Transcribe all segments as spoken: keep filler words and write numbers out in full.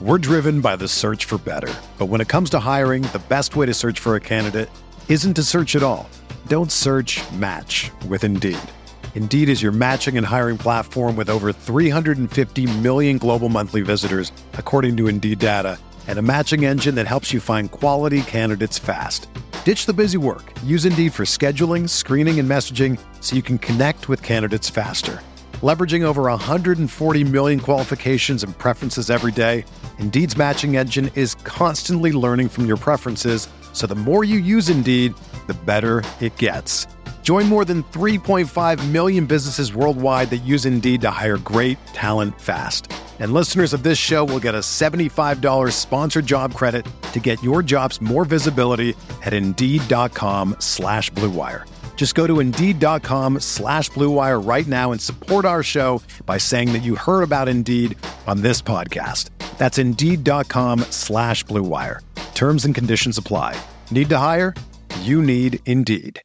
We're driven by the search for better. But when it comes to hiring, the best way to search for a candidate isn't to search at all. Don't search, match with Indeed. Indeed is your matching and hiring platform with over three hundred fifty million global monthly visitors, according to Indeed data, and a matching engine that helps you find quality candidates fast. Ditch the busy work. Use Indeed for scheduling, screening, and messaging so you can connect with candidates faster. Leveraging over one hundred forty million qualifications and preferences every day, Indeed's matching engine is constantly learning from your preferences, so the more you use Indeed, the better it gets. Join more than three point five million businesses worldwide that use Indeed to hire great talent fast. And listeners of this show will get a seventy-five dollars sponsored job credit to get your jobs more visibility at Indeed.com slash Blue Wire. Just go to Indeed.com slash Blue Wire right now and support our show by saying that you heard about Indeed on this podcast. That's Indeed.com slash Blue Wire. Terms and conditions apply. Need to hire? You need Indeed.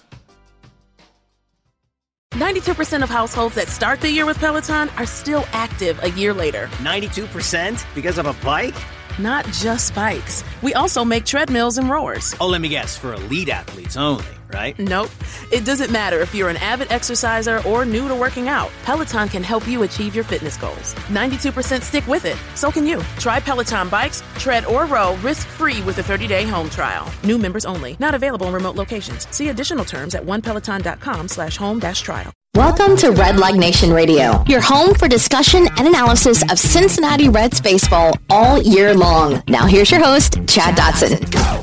ninety-two percent of households that start the year with Peloton are still active a year later. ninety-two percent because of a bike? Not just bikes. We also make treadmills and rowers. Oh, let me guess, for elite athletes only, right? Nope. It doesn't matter if you're an avid exerciser or new to working out. Peloton can help you achieve your fitness goals. ninety-two percent stick with it. So can you. Try Peloton bikes, tread, or row risk-free with a thirty-day home trial. New members only. Not available in remote locations. See additional terms at onepeloton.com slash home dash trial. Welcome to Red Leg Nation Radio, your home for discussion and analysis of Cincinnati Reds baseball all year long. Now here's your host, Chad Dotson.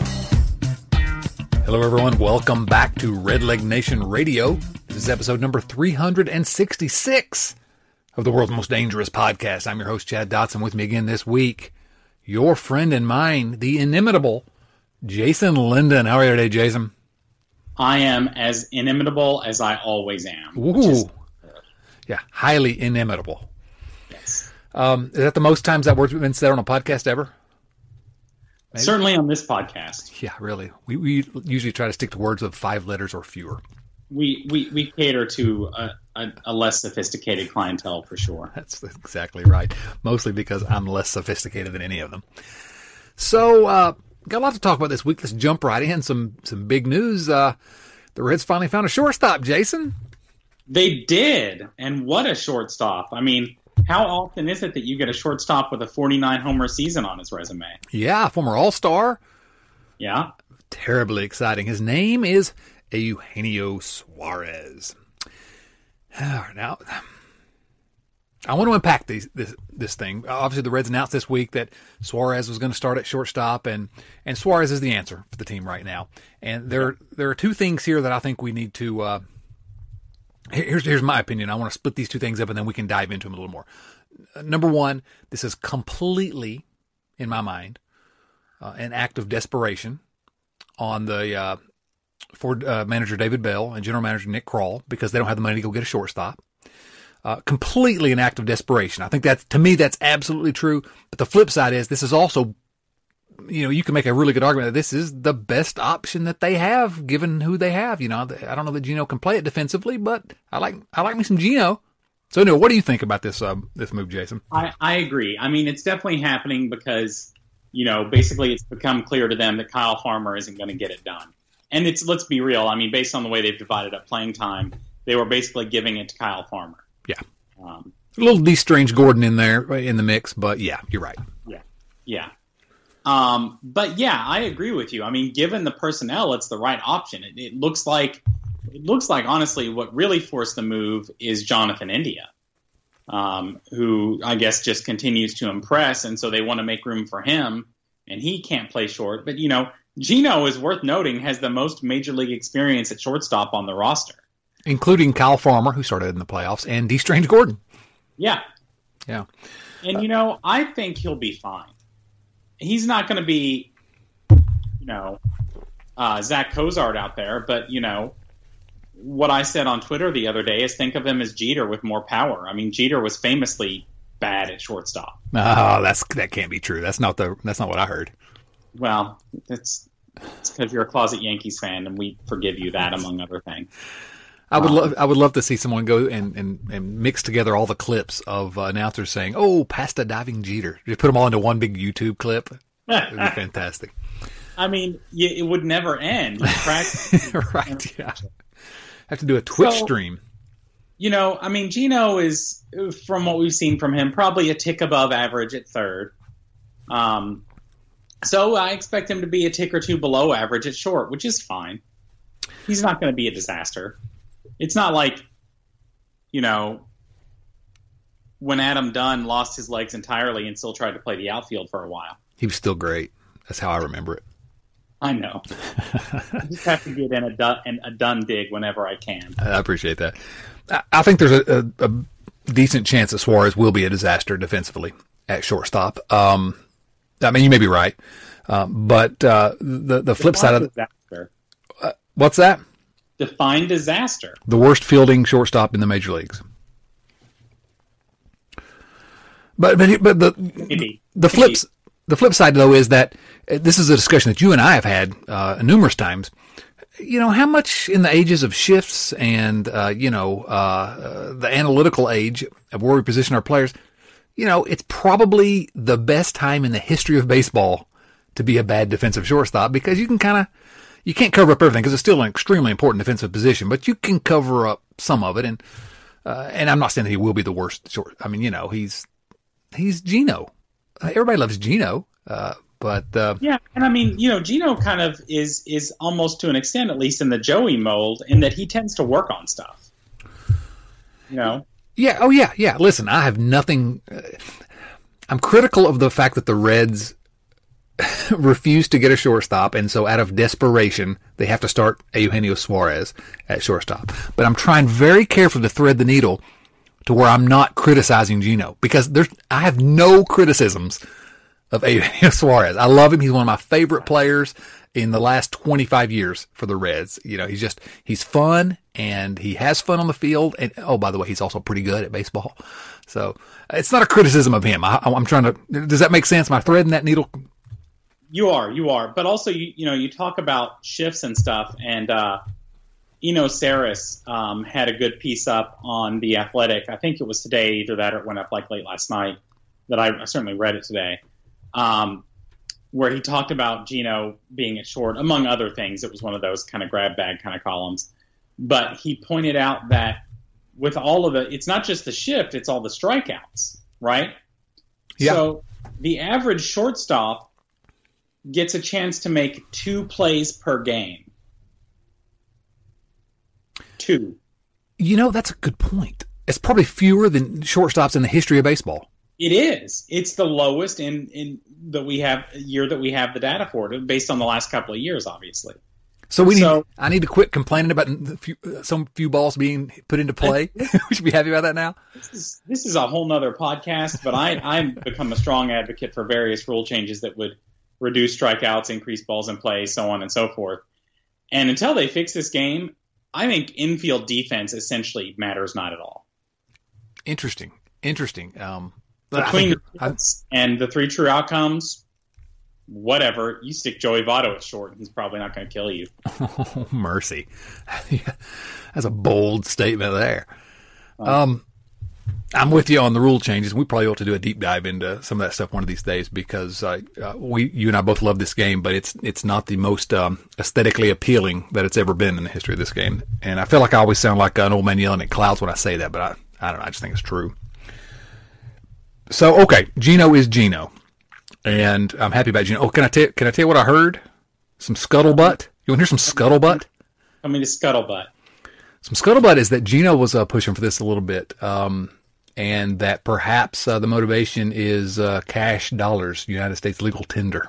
Hello, everyone. Welcome back to Red Leg Nation Radio. This is episode number three hundred sixty-six of the world's most dangerous podcast. I'm your host, Chad Dotson. With me again this week, your friend and mine, the inimitable Jason Linden. How are you today, Jason? I am as inimitable as I always am. Ooh. Is, yeah, highly inimitable. Yes. Um, is that the most times that word's been said on a podcast ever? Maybe? Certainly on this podcast. Yeah, really. We we usually try to stick to words of five letters or fewer. We we, we cater to a, a, a less sophisticated clientele for sure. That's exactly right. Mostly because I'm less sophisticated than any of them. So, uh, got a lot to talk about this week. Let's jump right in. Some some big news. Uh, the Reds finally found a shortstop, Jason. They did, and what a shortstop. I mean, how often is it that you get a shortstop with a forty-nine homer season on his resume? Yeah, former All-Star. Yeah. Terribly exciting. His name is Eugenio Suarez. Now, I want to unpack these, this this thing. Obviously, the Reds announced this week that Suarez was going to start at shortstop, and, and Suarez is the answer for the team right now. And there there are two things here that I think we need to. Uh, here's here's my opinion. I want to split these two things up, and then we can dive into them a little more. Uh, number one, this is completely, in my mind, uh, an act of desperation on the uh, for uh, manager David Bell and general manager Nick Krall, because they don't have the money to go get a shortstop. Uh, completely an act of desperation. I think that, to me, that's absolutely true. But the flip side is this is also, you know, you can make a really good argument that this is the best option that they have, given who they have. You know, I don't know that Gino can play it defensively, but I like I like me some Gino. So, anyway, what do you think about this uh, this move, Jason? I, I agree. I mean, it's definitely happening because, you know, basically it's become clear to them that Kyle Farmer isn't going to get it done. And it's let's be real. I mean, based on the way they've divided up playing time, they were basically giving it to Kyle Farmer. Yeah. Um, a little D. Strange Gordon in there, in the mix, but yeah, you're right. Yeah. Yeah. Um, but yeah, I agree with you. I mean, given the personnel, it's the right option. It, it looks like, it looks like, honestly, what really forced the move is Jonathan India, um, who I guess just continues to impress. And so they want to make room for him, and he can't play short. But, you know, Gino, is worth noting, has the most major league experience at shortstop on the roster. Including Kyle Farmer, who started in the playoffs, and D. Strange Gordon. Yeah. Yeah. And, you know, I think he'll be fine. He's not going to be, you know, uh, Zach Cozart out there, but, you know, what I said on Twitter the other day is think of him as Jeter with more power. I mean, Jeter was famously bad at shortstop. Oh, that's that can't be true. That's not the that's not what I heard. Well, it's it's because you're a closet Yankees fan, and we forgive you that, among other things. I would Um, love I would love to see someone go and, and, and mix together all the clips of uh, announcers saying, "Oh, pasta diving Jeter." Just put them all into one big YouTube clip. It would be fantastic. I mean, you, it would never end. You practice- Right? Yeah. Have to do a Twitch So- stream. You know, I mean, Gino is, from what we've seen from him, probably a tick above average at third. Um, so I expect him to be a tick or two below average at short, which is fine. He's not going to be a disaster. It's not like, you know, when Adam Dunn lost his legs entirely and still tried to play the outfield for a while. He was still great. That's how I remember it. I know. I just have to get in a, Dunn, a Dunn dig whenever I can. I appreciate that. I, I think there's a, a, a decent chance that Suarez will be a disaster defensively at shortstop. Um, I mean, you may be right, um, but uh, the the flip side of disaster. uh, what's that? Define disaster. The worst fielding shortstop in the major leagues. But but but the Maybe. the flips the flip side though is that uh, this is a discussion that you and I have had uh, numerous times. You know, how much in the ages of shifts and uh, you know uh, uh, the analytical age of where we position our players, you know, it's probably the best time in the history of baseball to be a bad defensive shortstop because you can kind of you can't cover up everything because it's still an extremely important defensive position, but you can cover up some of it. And uh, and I'm not saying that he will be the worst short. I mean, you know, he's he's Gino. Everybody loves Gino, uh, but uh, Yeah, and I mean, you know, Gino kind of is is almost to an extent, at least in the Joey mold, in that he tends to work on stuff. You know, yeah, oh yeah, yeah. Listen, I have nothing. Uh, I'm critical of the fact that the Reds refuse to get a shortstop, and so out of desperation, they have to start Eugenio Suarez at shortstop. But I'm trying very carefully to thread the needle to where I'm not criticizing Gino because there's I have no criticisms of Eugenio Suarez. I love him. He's one of my favorite players in the last twenty-five years for the Reds. You know, he's just he's fun and he has fun on the field. And oh, by the way, he's also pretty good at baseball. So it's not a criticism of him. I, I'm trying to. Does that make sense? Am I threading that needle? you are, you are, but also you you know you talk about shifts and stuff, and uh, Eno Saris um, had a good piece up on The Athletic. I think it was today, either that or it went up like late last night. That I, I certainly read it today. Um, where he talked about Gino being at short, among other things. It was one of those kind of grab bag kind of columns. But he pointed out that with all of the, it's not just the shift, it's all the strikeouts, right? Yeah. So the average shortstop gets a chance to make two plays per game. Two. You know, that's a good point. It's probably fewer than shortstops in the history of baseball. It is. It's the lowest in, in that we have year that we have the data for it, based on the last couple of years, obviously. So we need. So- I need to quit complaining about the few, some few balls being put into play. We should be happy about that now. This is this is a whole nother podcast, but I I've become a strong advocate for various rule changes that would reduce strikeouts, increase balls in play, so on and so forth. And until they fix this game, I think infield defense essentially matters not at all. Interesting. Interesting. Um, I Between think- the hits and the three true outcomes, whatever, you stick Joey Votto at short, he's probably not going to kill you. Oh, mercy. That's a bold statement there. Um, I'm with you on the rule changes. We probably ought to do a deep dive into some of that stuff one of these days because uh, uh, we, you and I both love this game, but it's it's not the most um, aesthetically appealing that it's ever been in the history of this game. And I feel like I always sound like an old man yelling at clouds when I say that, but I, I don't know. I just think it's true. So, okay, Gino is Gino. And I'm happy about Gino. Oh, can I tell can I tell you what I heard? Some scuttlebutt. You want to hear some scuttlebutt? I mean, it's scuttlebutt. Some scuttlebutt is that Gino was uh, pushing for this a little bit, um, and that perhaps uh, the motivation is uh, cash dollars, United States legal tender.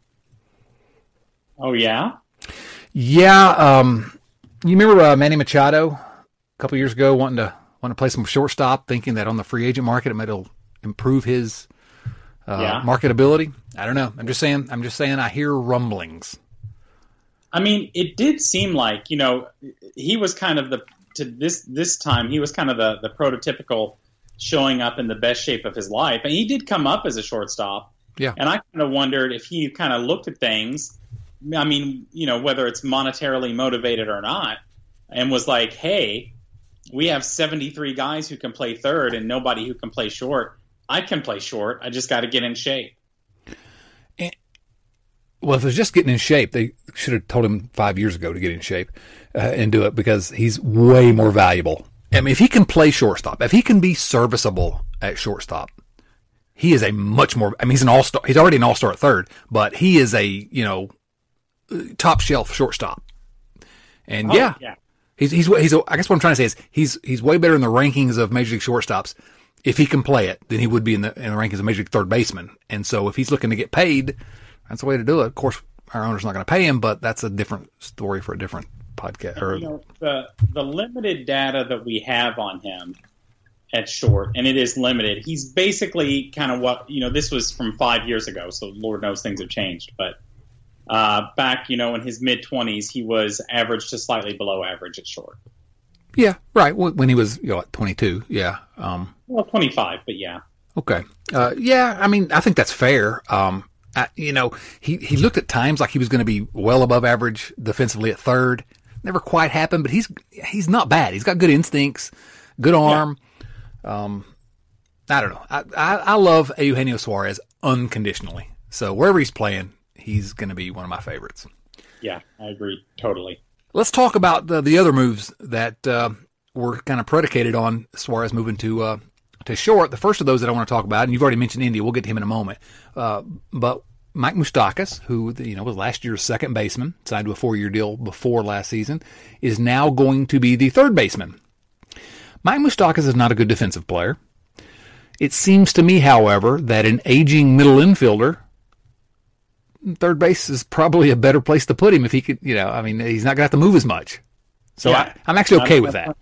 Oh, yeah? Yeah, um, you remember uh, Manny Machado a couple years ago wanting to wanting to play some shortstop, thinking that on the free agent market it might improve his uh, Yeah. marketability. I don't know. I'm just saying. I'm just saying. I hear rumblings. I mean, it did seem like, you know, he was kind of the, to this this time, he was kind of the, the prototypical showing up in the best shape of his life. And he did come up as a shortstop. Yeah. And I kind of wondered if he kind of looked at things, I mean, you know, whether it's monetarily motivated or not, and was like, hey, we have seventy-three guys who can play third and nobody who can play short. I can play short. I just got to get in shape. And, well, if it was just getting in shape, they should have told him five years ago to get in shape uh, and do it, because he's way more valuable. I mean, if he can play shortstop, if he can be serviceable at shortstop, he is a much more, I mean, he's an all-star. He's already an all-star at third, but he is a, you know, top shelf shortstop. And Oh, yeah, yeah. he's, he's, he's, I guess what I'm trying to say is he's, he's way better in the rankings of Major League shortstops if he can play it than he would be in the, in the rankings of Major League third baseman. And so if he's looking to get paid, that's the way to do it. Of course, our owner's not going to pay him, but that's a different story for a different podcast. Or, You know, the the limited data that we have on him at short, and it is limited. He's basically kind of what, you know, this was from five years ago, so Lord knows things have changed. But uh, back, you know, in his mid-twenties, he was average to slightly below average at short. yeah, right. When he was, you know, at twenty-two. Yeah. Um, Well, twenty-five, but yeah. okay. Uh, yeah. I mean, I think that's fair. Um, I, you know, he, he looked at times like he was going to be well above average defensively at third. Never quite happened, but he's, he's not bad. He's got good instincts, good arm. Yeah. Um, I don't know. I, I, I love Eugenio Suarez unconditionally. So wherever he's playing, he's going to be one of my favorites. Yeah, I agree totally. Let's talk about the, the other moves that uh, were kind of predicated on Suarez moving to uh, to short. The first of those that I want to talk about, and you've already mentioned India. We'll get to him in a moment. Uh, but Mike Moustakas, who you know was last year's second baseman, signed to a four-year deal before last season, is now going to be the third baseman. Mike Moustakas is not a good defensive player. It seems to me, however, that an aging middle infielder, third base is probably a better place to put him if he could, you know, I mean, he's not going to have to move as much. So Yeah. I, I'm actually okay with that.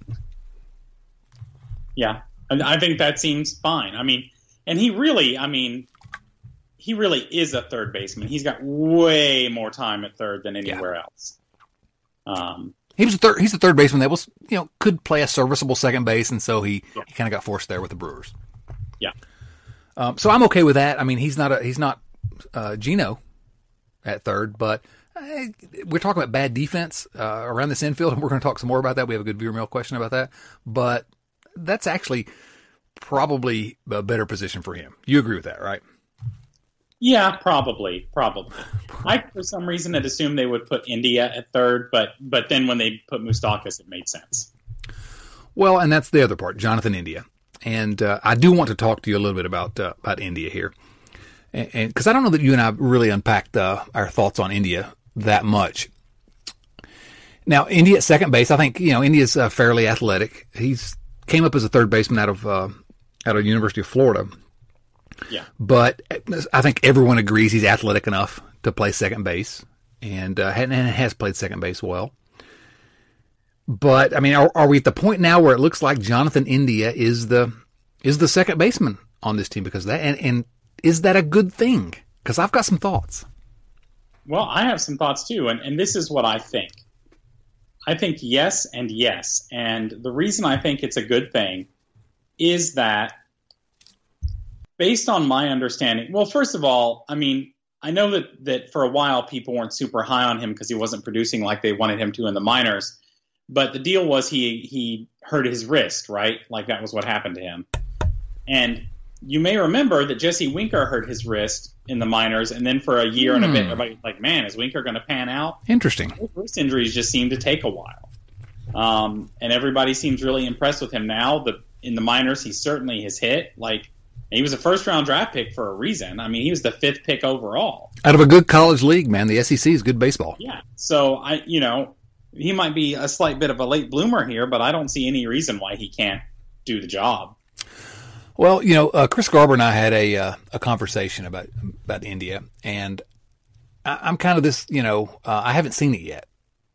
Yeah, and I think that seems fine. I mean, and he really, I mean, he really is a third baseman. He's got way more time at third than anywhere else. Um, He was a third, he's the third baseman that was, you know, could play a serviceable second base, and so he, Yeah. he kind of got forced there with the Brewers. yeah, Um, so I'm okay with that. I mean, he's not a, he's not uh, Gino at third, but uh, we're talking about bad defense uh, around this infield, and we're going to talk some more about that. We have a good viewer mail question about that, but that's actually probably a better position for him. You agree with that, right? yeah, probably, probably. I, for some reason, had assumed they would put India at third, but but then when they put Moustakas, it made sense. Well, and that's the other part, Jonathan India. And uh, I do want to talk to you a little bit about uh, about India here. And because I don't know that you and I really unpacked uh, our thoughts on India that much. Now, India at second base, I think, you know, India's uh, fairly athletic. He's came up as a third baseman out of uh, out of University of Florida. Yeah, But I think everyone agrees he's athletic enough to play second base, and, uh, and has played second base well. But I mean, are, are we at the point now where it looks like Jonathan India is the is the second baseman on this team because of that? And, and is that a good thing? Because I've got some thoughts. well, I have some thoughts too, and, and this is what I think. I think yes and yes, and the reason I think it's a good thing is that based on my understanding, well, first of all, I mean, I know that, that for a while people weren't super high on him because he wasn't producing like they wanted him to in the minors. But the deal was he he hurt his wrist, right? Like that was what happened to him. And you may remember that Jesse Winker hurt his wrist in the minors, and then for a year and a bit, everybody was like, man, is Winker going to pan out? Interesting. His wrist injuries just seem to take a while. Um, and everybody seems really impressed with him now. The, in the minors, he certainly has hit. Like, he was a first-round draft pick for a reason. I mean, he was the fifth pick overall. Out of a good college league, man. The S E C is good baseball. Yeah. So, I, you know, he might be a slight bit of a late bloomer here, but I don't see any reason why he can't do the job. Well, you know, uh, Chris Garber and I had a uh, a conversation about about India, and I, I'm kind of this, you know, uh, I haven't seen it yet,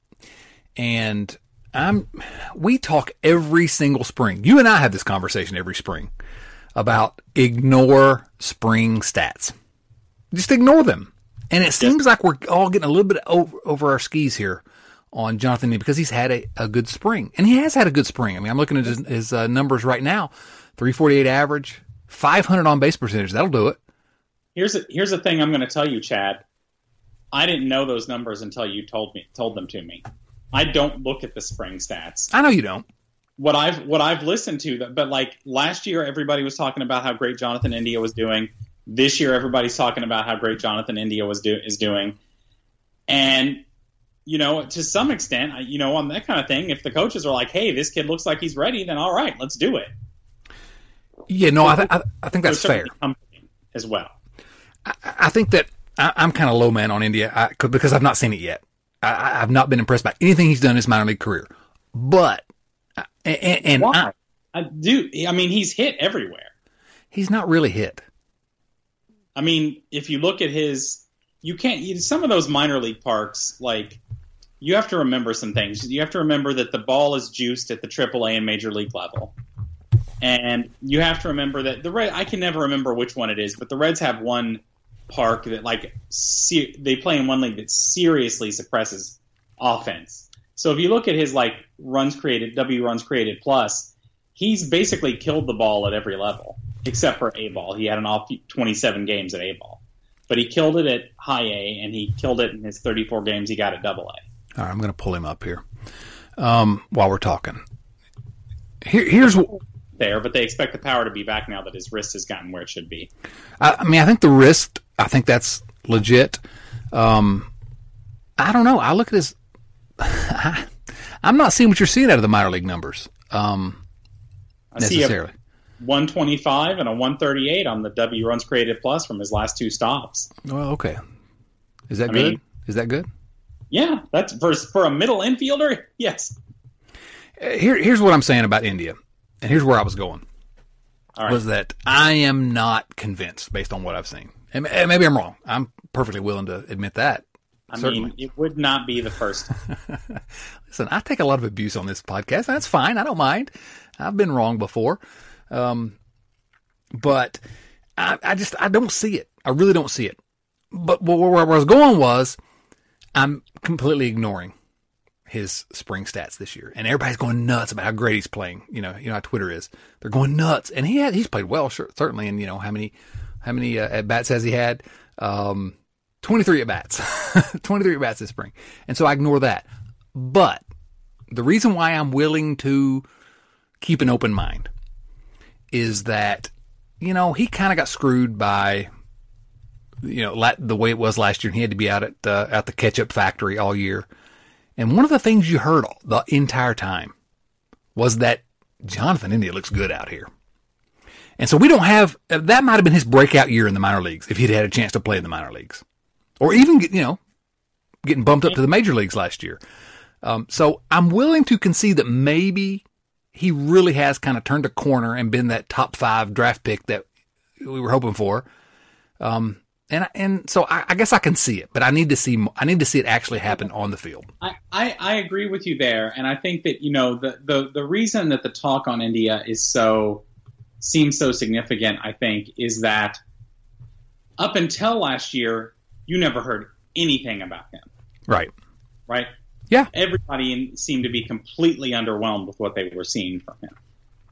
and I'm. We talk every single spring. You and I have this conversation every spring about ignore spring stats. Just ignore them, and it seems like we're all getting a little bit over, over our skis here on Jonathan India because he's had a, a good spring, and he has had a good spring. I mean, I'm looking at his, his uh, numbers right now. three forty-eight average, five hundred on base percentage. That'll do it. Here's a, here's the thing I'm going to tell you, Chad. I didn't know those numbers until you told me told them to me. I don't look at the spring stats. I know you don't. what I've what I've listened to, but like last year, everybody was talking about how great Jonathan India was doing. This year, everybody's talking about how great Jonathan India was do, is doing. And, you know, to some extent, you know, on that kind of thing, if the coaches are like, hey, this kid looks like he's ready, then all right, let's do it. Yeah, no, I, th- I, I think that's fair. As well. I, I think that I, I'm kind of low man on India I, because I've not seen it yet. I, I've not been impressed by anything he's done in his minor league career. But, and, and Why? I, I do, I mean, he's hit everywhere. He's not really hit. I mean, if you look at his, you can't, you, some of those minor league parks, like, you have to remember some things. You have to remember that the ball is juiced at the triple A and major league level. And you have to remember that the Red, I can never remember which one it is, but the Reds have one park that, like, se- they play in one league that seriously suppresses offense. So if you look at his, like, runs created, W runs created plus, he's basically killed the ball at every level. Except for A ball. He had an off twenty-seven games at A ball. But he killed it at high A, and he killed it in his thirty-four games he got at double A. All right, I'm going to pull him up here um, while we're talking. Here, here's what. There, but they expect the power to be back now that his wrist has gotten where it should be. I, I mean, I think the wrist, I think that's legit. Um, I don't know. I look at his. I, I'm not seeing what you're seeing out of the minor league numbers um, I necessarily. See a one twenty-five and a one thirty-eight on the W runs created plus from his last two stops. Well, okay. Is that I good? mean, Is that good? Yeah, that's for for a middle infielder. Yes. Here, here's what I'm saying about India, and here's where I was going. All right. Was that I am not convinced based on what I've seen, and maybe I'm wrong. I'm perfectly willing to admit that. I Certainly. mean, it would not be the first time. Listen, I take a lot of abuse on this podcast. That's fine. I don't mind. I've been wrong before. Um, but I, I just, I don't see it. I really don't see it. But where, where I was going was I'm completely ignoring his spring stats this year. And everybody's going nuts about how great he's playing. You know, you know how Twitter is. They're going nuts. And he had, he's played well, sure, certainly. And you know, how many, how many uh, at bats has he had? Um, twenty-three at bats, twenty-three at bats this spring. And so I ignore that. But the reason why I'm willing to keep an open mind is that, you know, he kind of got screwed by, you know, la- the way it was last year. And he had to be out at, uh, at the ketchup factory all year. And one of the things you heard the entire time was that Jonathan India looks good out here. And so we don't have, that might have been his breakout year in the minor leagues if he'd had a chance to play in the minor leagues. Or even, you know, getting bumped up to the major leagues last year. Um, so I'm willing to concede that maybe he really has kind of turned a corner and been that top five draft pick that we were hoping for. Um, and and so I, I guess I can see it, but I need to see I need to see it actually happen on the field. I, I, I agree with you there, and I think that, you know, the, the, the reason that the talk on India is so seems so significant, I think, is that up until last year, you never heard anything about him. Right. Right? Yeah. Everybody in, seemed to be completely underwhelmed with what they were seeing from him.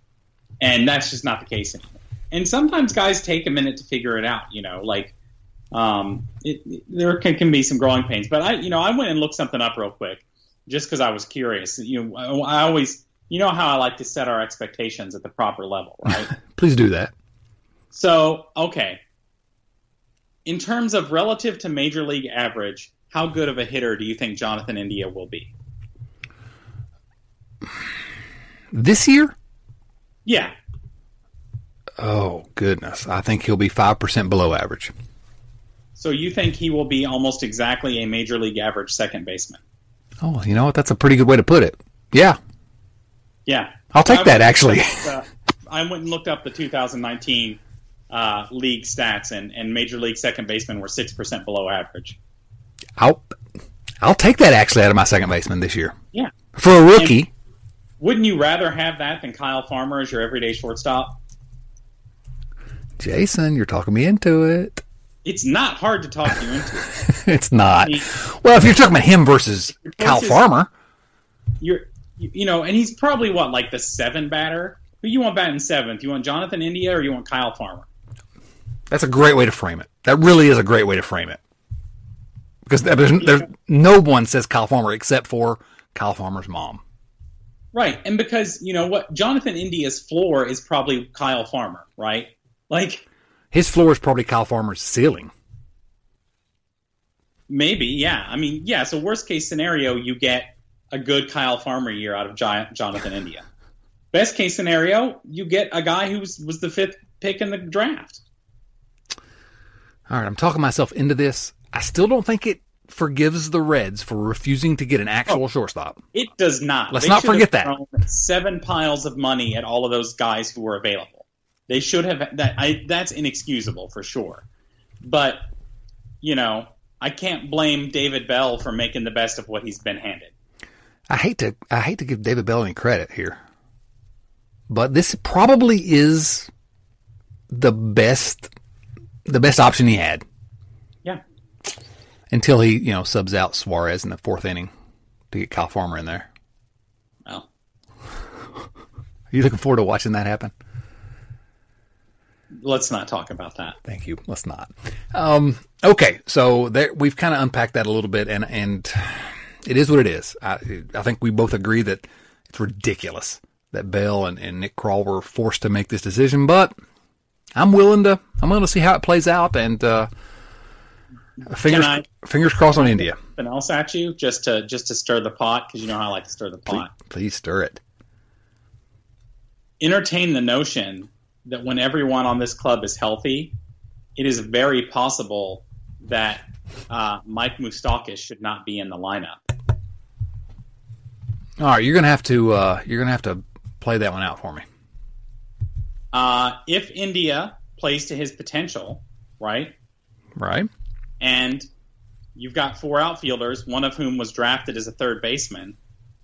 And that's just not the case anymore. And sometimes guys take a minute to figure it out, you know, like um, it, it, there can, can be some growing pains. But I, you know, I went and looked something up real quick just because I was curious. You know, I, I always, you know how I like to set our expectations at the proper level, right? Please do that. So, okay. In terms of relative to major league average, how good of a hitter do you think Jonathan India will be? This year? Yeah. Oh, goodness. I think he'll be five percent below average. So you think he will be almost exactly a major league average second baseman? Oh, you know what? That's a pretty good way to put it. Yeah. Yeah. I'll take that, actually. Uh, I went and looked up the two thousand nineteen uh, league stats, and, and major league second basemen were six percent below average. I'll I'll take that actually out of my second baseman this year. Yeah. For a rookie. And wouldn't you rather have that than Kyle Farmer as your everyday shortstop? Jason, you're talking me into it. It's not hard to talk you into it. It's not. I mean, well, if you're talking about him versus Kyle is, Farmer. You're, you, you know, and he's probably, what, like the seven batter? Who you want batting seventh? You want Jonathan India or you want Kyle Farmer? That's a great way to frame it. That really is a great way to frame it. Because there's, there's no one says Kyle Farmer except for Kyle Farmer's mom. Right, and because, you know what, Jonathan India's floor is probably Kyle Farmer, right? Like, his floor is probably Kyle Farmer's ceiling. Maybe, yeah. I mean, yeah, so worst case scenario, you get a good Kyle Farmer year out of Gi- Jonathan India. Best case scenario, you get a guy who was, was the fifth pick in the draft. All right, I'm talking myself into this. I still don't think it forgives the Reds for refusing to get an actual Oh. shortstop. It does not. Let's They not should have forget that. thrown Seven piles of money at all of those guys who were available. They should have. That I, that's inexcusable for sure. But, you know, I can't blame David Bell for making the best of what he's been handed. I hate to I hate to give David Bell any credit here, but this probably is the best the best option he had. Yeah. Until he, you know, subs out Suarez in the fourth inning to get Kyle Farmer in there. Well, Are you looking forward to watching that happen? let's not talk about that. Thank you. Let's not. Um, okay, so there, we've kind of unpacked that a little bit, and and it is what it is. I, I think we both agree that it's ridiculous that Bell and, and Nick Krall were forced to make this decision, but I'm willing to I'm willing to see how it plays out, and uh, fingers I- fingers crossed on India. Something else at you just to just to stir the pot, because you know how I like to stir the Please, pot. please stir it. Entertain the notion that when everyone on this club is healthy, it is very possible that uh, Mike Moustakas should not be in the lineup. All right, you're gonna have to uh, you're gonna have to play that one out for me. Uh, if India plays to his potential, right, Right? and you've got four outfielders, one of whom was drafted as a third baseman.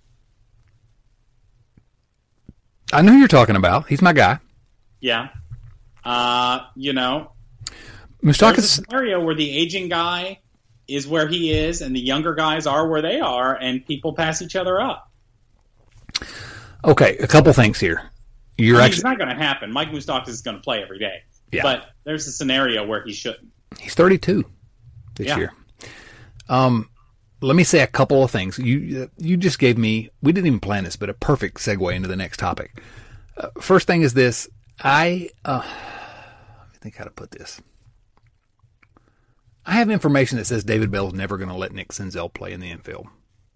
I know who you're talking about. He's my guy. Yeah. Uh, you know, there's a Moustakas. scenario where the aging guy is where he is and the younger guys are where they are, and people pass each other up. Okay, a couple things here. You're I mean, actually it's not going to happen. Mike Moustakas is going to play every day. Yeah. But there's a scenario where he shouldn't. he's thirty-two this Yeah. year. Um, let me say a couple of things. You you just gave me, we didn't even plan this, but a perfect segue into the next topic. Uh, first thing is this. I uh, let me think how to put this. I have information that says David Bell's never going to let Nick Senzel play in the infield.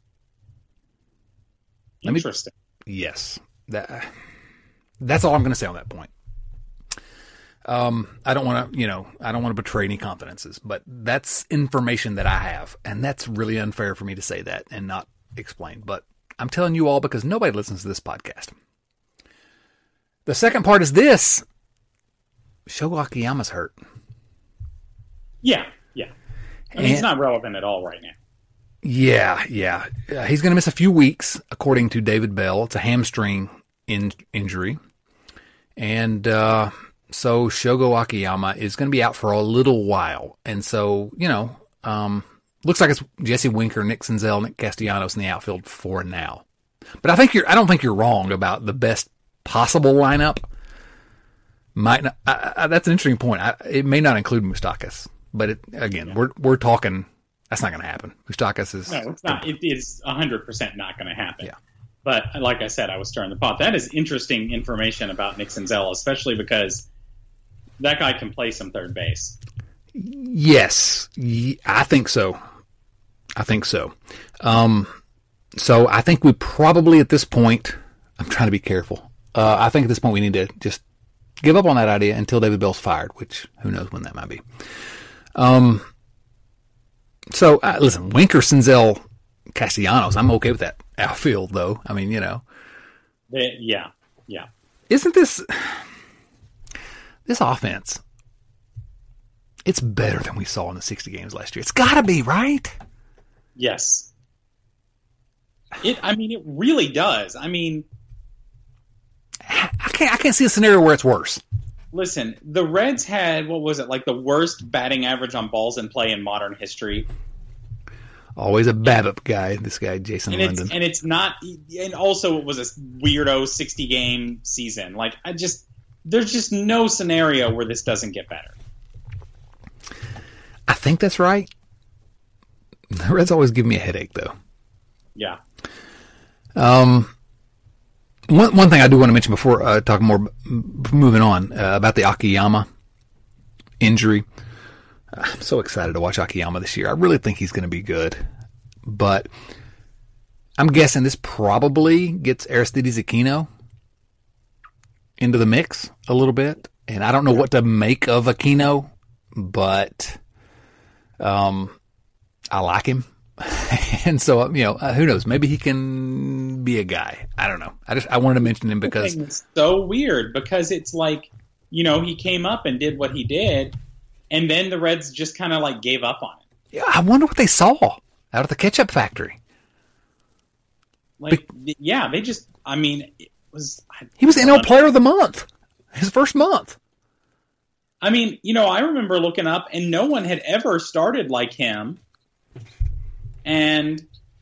Let me- Interesting. Yes, that that's all I'm going to say on that point. Um, I don't want to, you know, I don't want to betray any confidences, but that's information that I have, and that's really unfair for me to say that and not explain. But I'm telling you all because nobody listens to this podcast. The second part is this: Shogo Akiyama's hurt. Yeah, yeah. I mean, And- he's not relevant at all right now. Yeah, yeah. Uh, he's going to miss a few weeks, according to David Bell. It's a hamstring in- injury. And uh, so Shogo Akiyama is going to be out for a little while. And so, you know, um, looks like it's Jesse Winker, Nick Senzel, Nick Castellanos in the outfield for now. But I think you're, I don't think you're wrong about the best possible lineup. Might not, I, I, that's an interesting point. I, it may not include Moustakas, but it, again, we're we're talking. That's not going to happen. Moustakas is No, it's not. It is one hundred percent not going to happen. Yeah. But like I said, I was stirring the pot. That is interesting information about Nick Senzel, especially because that guy can play some third base. Yes, Ye- I think so. I think so. Um, so I think we probably at this point, I'm trying to be careful. Uh, I think at this point we need to just give up on that idea until David Bell's fired, which who knows when that might be. Um, so uh, listen, Winker, Senzel, Castellanos, I'm okay with that outfield though. I mean, you know, They- yeah, yeah. isn't this, this offense, it's better than we saw in the sixty games last year. It's gotta be, right? Yes. It. I mean, it really does. I mean, I can't. I can't see a scenario where it's worse. listen, the Reds had, what was it, like the worst batting average on balls in play in modern history. Always a BABIP guy. This guy, Jason And it's, Linden. and it's not, and also it was a weirdo sixty game season. Like, I just, there's just no scenario where this doesn't get better. I think that's right. The Reds always give me a headache, though. Yeah. Um, one one thing I do want to mention before uh, talking more, moving on uh, about the Akiyama injury. I'm so excited to watch Akiyama this year. I really think he's going to be good, but I'm guessing this probably gets Aristides Aquino into the mix a little bit, and I don't know what to make of Aquino, but um, I like him. And so, you know, uh, who knows? Maybe he can be a guy. I don't know. I just I wanted to mention him because it's so weird because it's like, you know, he came up and did what he did, and then the Reds just kind of like gave up on it. Yeah, I wonder what they saw out of the ketchup factory. Like, Be- yeah, they just. I mean, it was. He was N L Player of the Month, his first month. I mean, you know, I remember looking up, and no one had ever started like him. And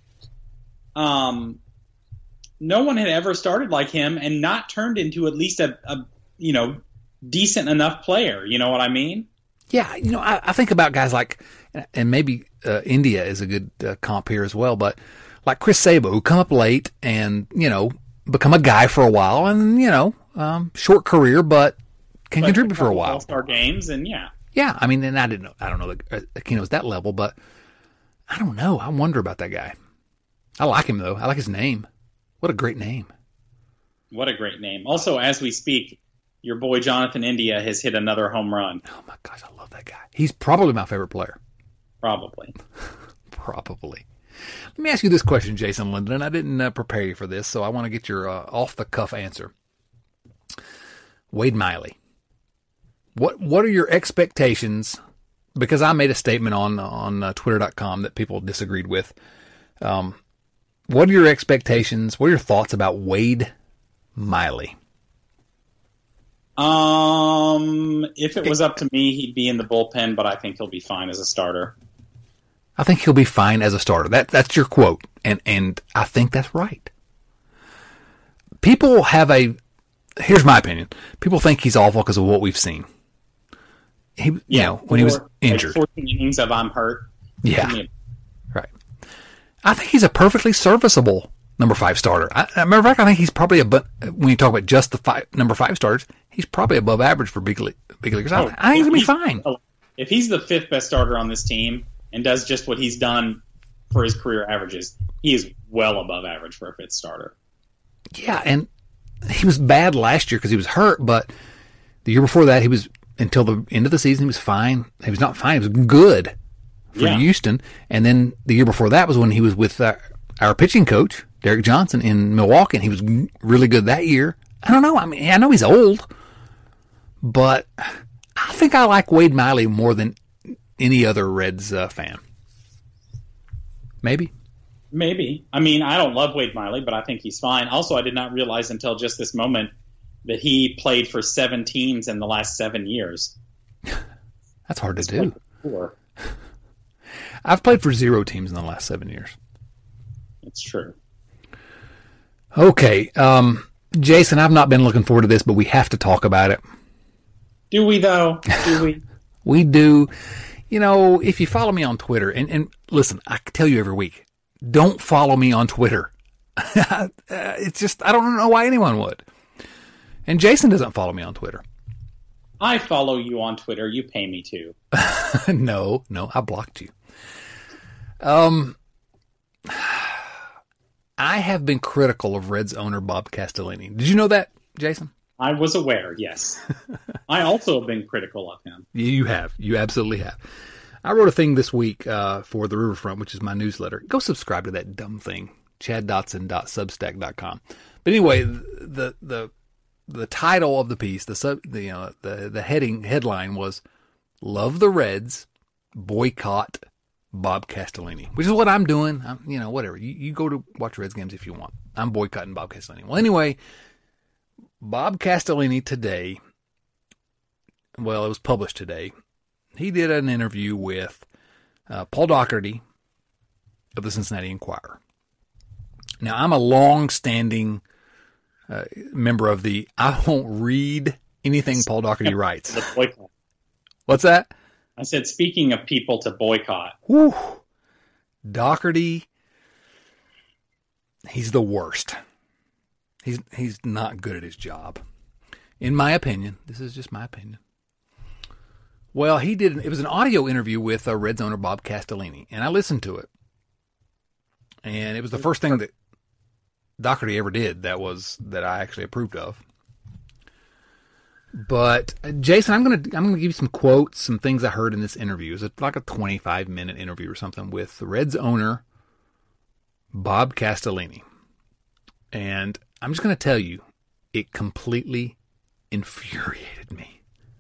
um, no one had ever started like him and not turned into at least a, a you know, decent enough player. You know what I mean? Yeah, you know, I, I think about guys like, and maybe uh, India is a good uh, comp here as well, but like Chris Sabo, who come up late and, you know, become a guy for a while and, you know, um, short career, but can but contribute for a while. All-star games and yeah. Yeah, I mean, and I didn't know, I don't know that Aquino's that level, but I don't know. I wonder about that guy. I like him, though. I like his name. What a great name. What a great name. Also, as we speak, your boy Jonathan India has hit another home run. Oh, my gosh. I love that guy. He's probably my favorite player. Probably. Probably. Let me ask you this question, Jason Linden. I didn't uh, prepare you for this, so I want to get your uh, off-the-cuff answer. Wade Miley. What, what are your expectations? Because I made a statement on on uh, Twitter dot com that people disagreed with. Um, what are your expectations? What are your thoughts about Wade Miley? Um, if it was up to me, he'd be in the bullpen, but I think he'll be fine as a starter. I think he'll be fine as a starter. That that's your quote, and and I think that's right. People have a. Here's my opinion. People think he's awful because of what we've seen. He, you yeah, know, when he was injured. Like fourteen innings of I'm hurt. Yeah. Right. I think he's a perfectly serviceable number five starter. I, I matter of fact, I think he's probably a, when you talk about just the five, number five starters, he's probably above average for big, league, big leaguers. I, oh, I think he's going to be fine. If he's the fifth best starter on this team and does just what he's done for his career averages, he is well above average for a fifth starter. Yeah, and he was bad last year because he was hurt, but the year before that, he was, until the end of the season, he was fine. He was not fine. He was good for yeah. Houston. And then the year before that was when he was with our, our pitching coach, Derek Johnson, in Milwaukee, and he was really good that year. I don't know. I mean, I know he's old, but I think I like Wade Miley more than any other Reds uh, fan. Maybe. Maybe. I mean, I don't love Wade Miley, but I think he's fine. Also, I did not realize until just this moment that he played for seven teams in the last seven years. That's hard to He's do. Four. I've played for zero teams in the last seven years. It's true. Okay. Um, Jason, I've not been looking forward to this, but we have to talk about it. Do we, though? Do we? We do. You know, if you follow me on Twitter, and, and listen, I tell you every week, don't follow me on Twitter. It's just, I don't know why anyone would. And Jason doesn't follow me on Twitter. I follow you on Twitter. You pay me to. no, no, I blocked you. Um, I have been critical of Reds owner Bob Castellini. Did you know that, Jason? I was aware, yes. I also have been critical of him. You have. You absolutely have. I wrote a thing this week uh, for the Riverfront, which is my newsletter. Go subscribe to that dumb thing, chad dotson dot substack dot com. But anyway, the the the title of the piece, the sub, the you know, the the heading headline was "Love the Reds, Boycott Bob Castellini," which is what I'm doing. I'm, you know, whatever. You, you go to watch Reds games if you want. I'm boycotting Bob Castellini. Well, anyway, Bob Castellini today, well, it was published today. He did an interview with uh, Paul Daugherty of the Cincinnati Enquirer. Now, I'm a long-standing uh, member of the I won't read anything Paul Daugherty writes. What's that? I said, speaking of people to boycott. Whew. Daugherty, he's the worst. He's he's not good at his job, in my opinion. This is just my opinion. Well, he did. It was an audio interview with uh, Reds owner Bob Castellini, and I listened to it. And it was the first thing that Doherty ever did that was that I actually approved of. But uh, Jason, I'm gonna I'm gonna give you some quotes, some things I heard in this interview. It was like a twenty-five minute interview or something with the Reds owner Bob Castellini, and I'm just gonna tell you, it completely infuriated me.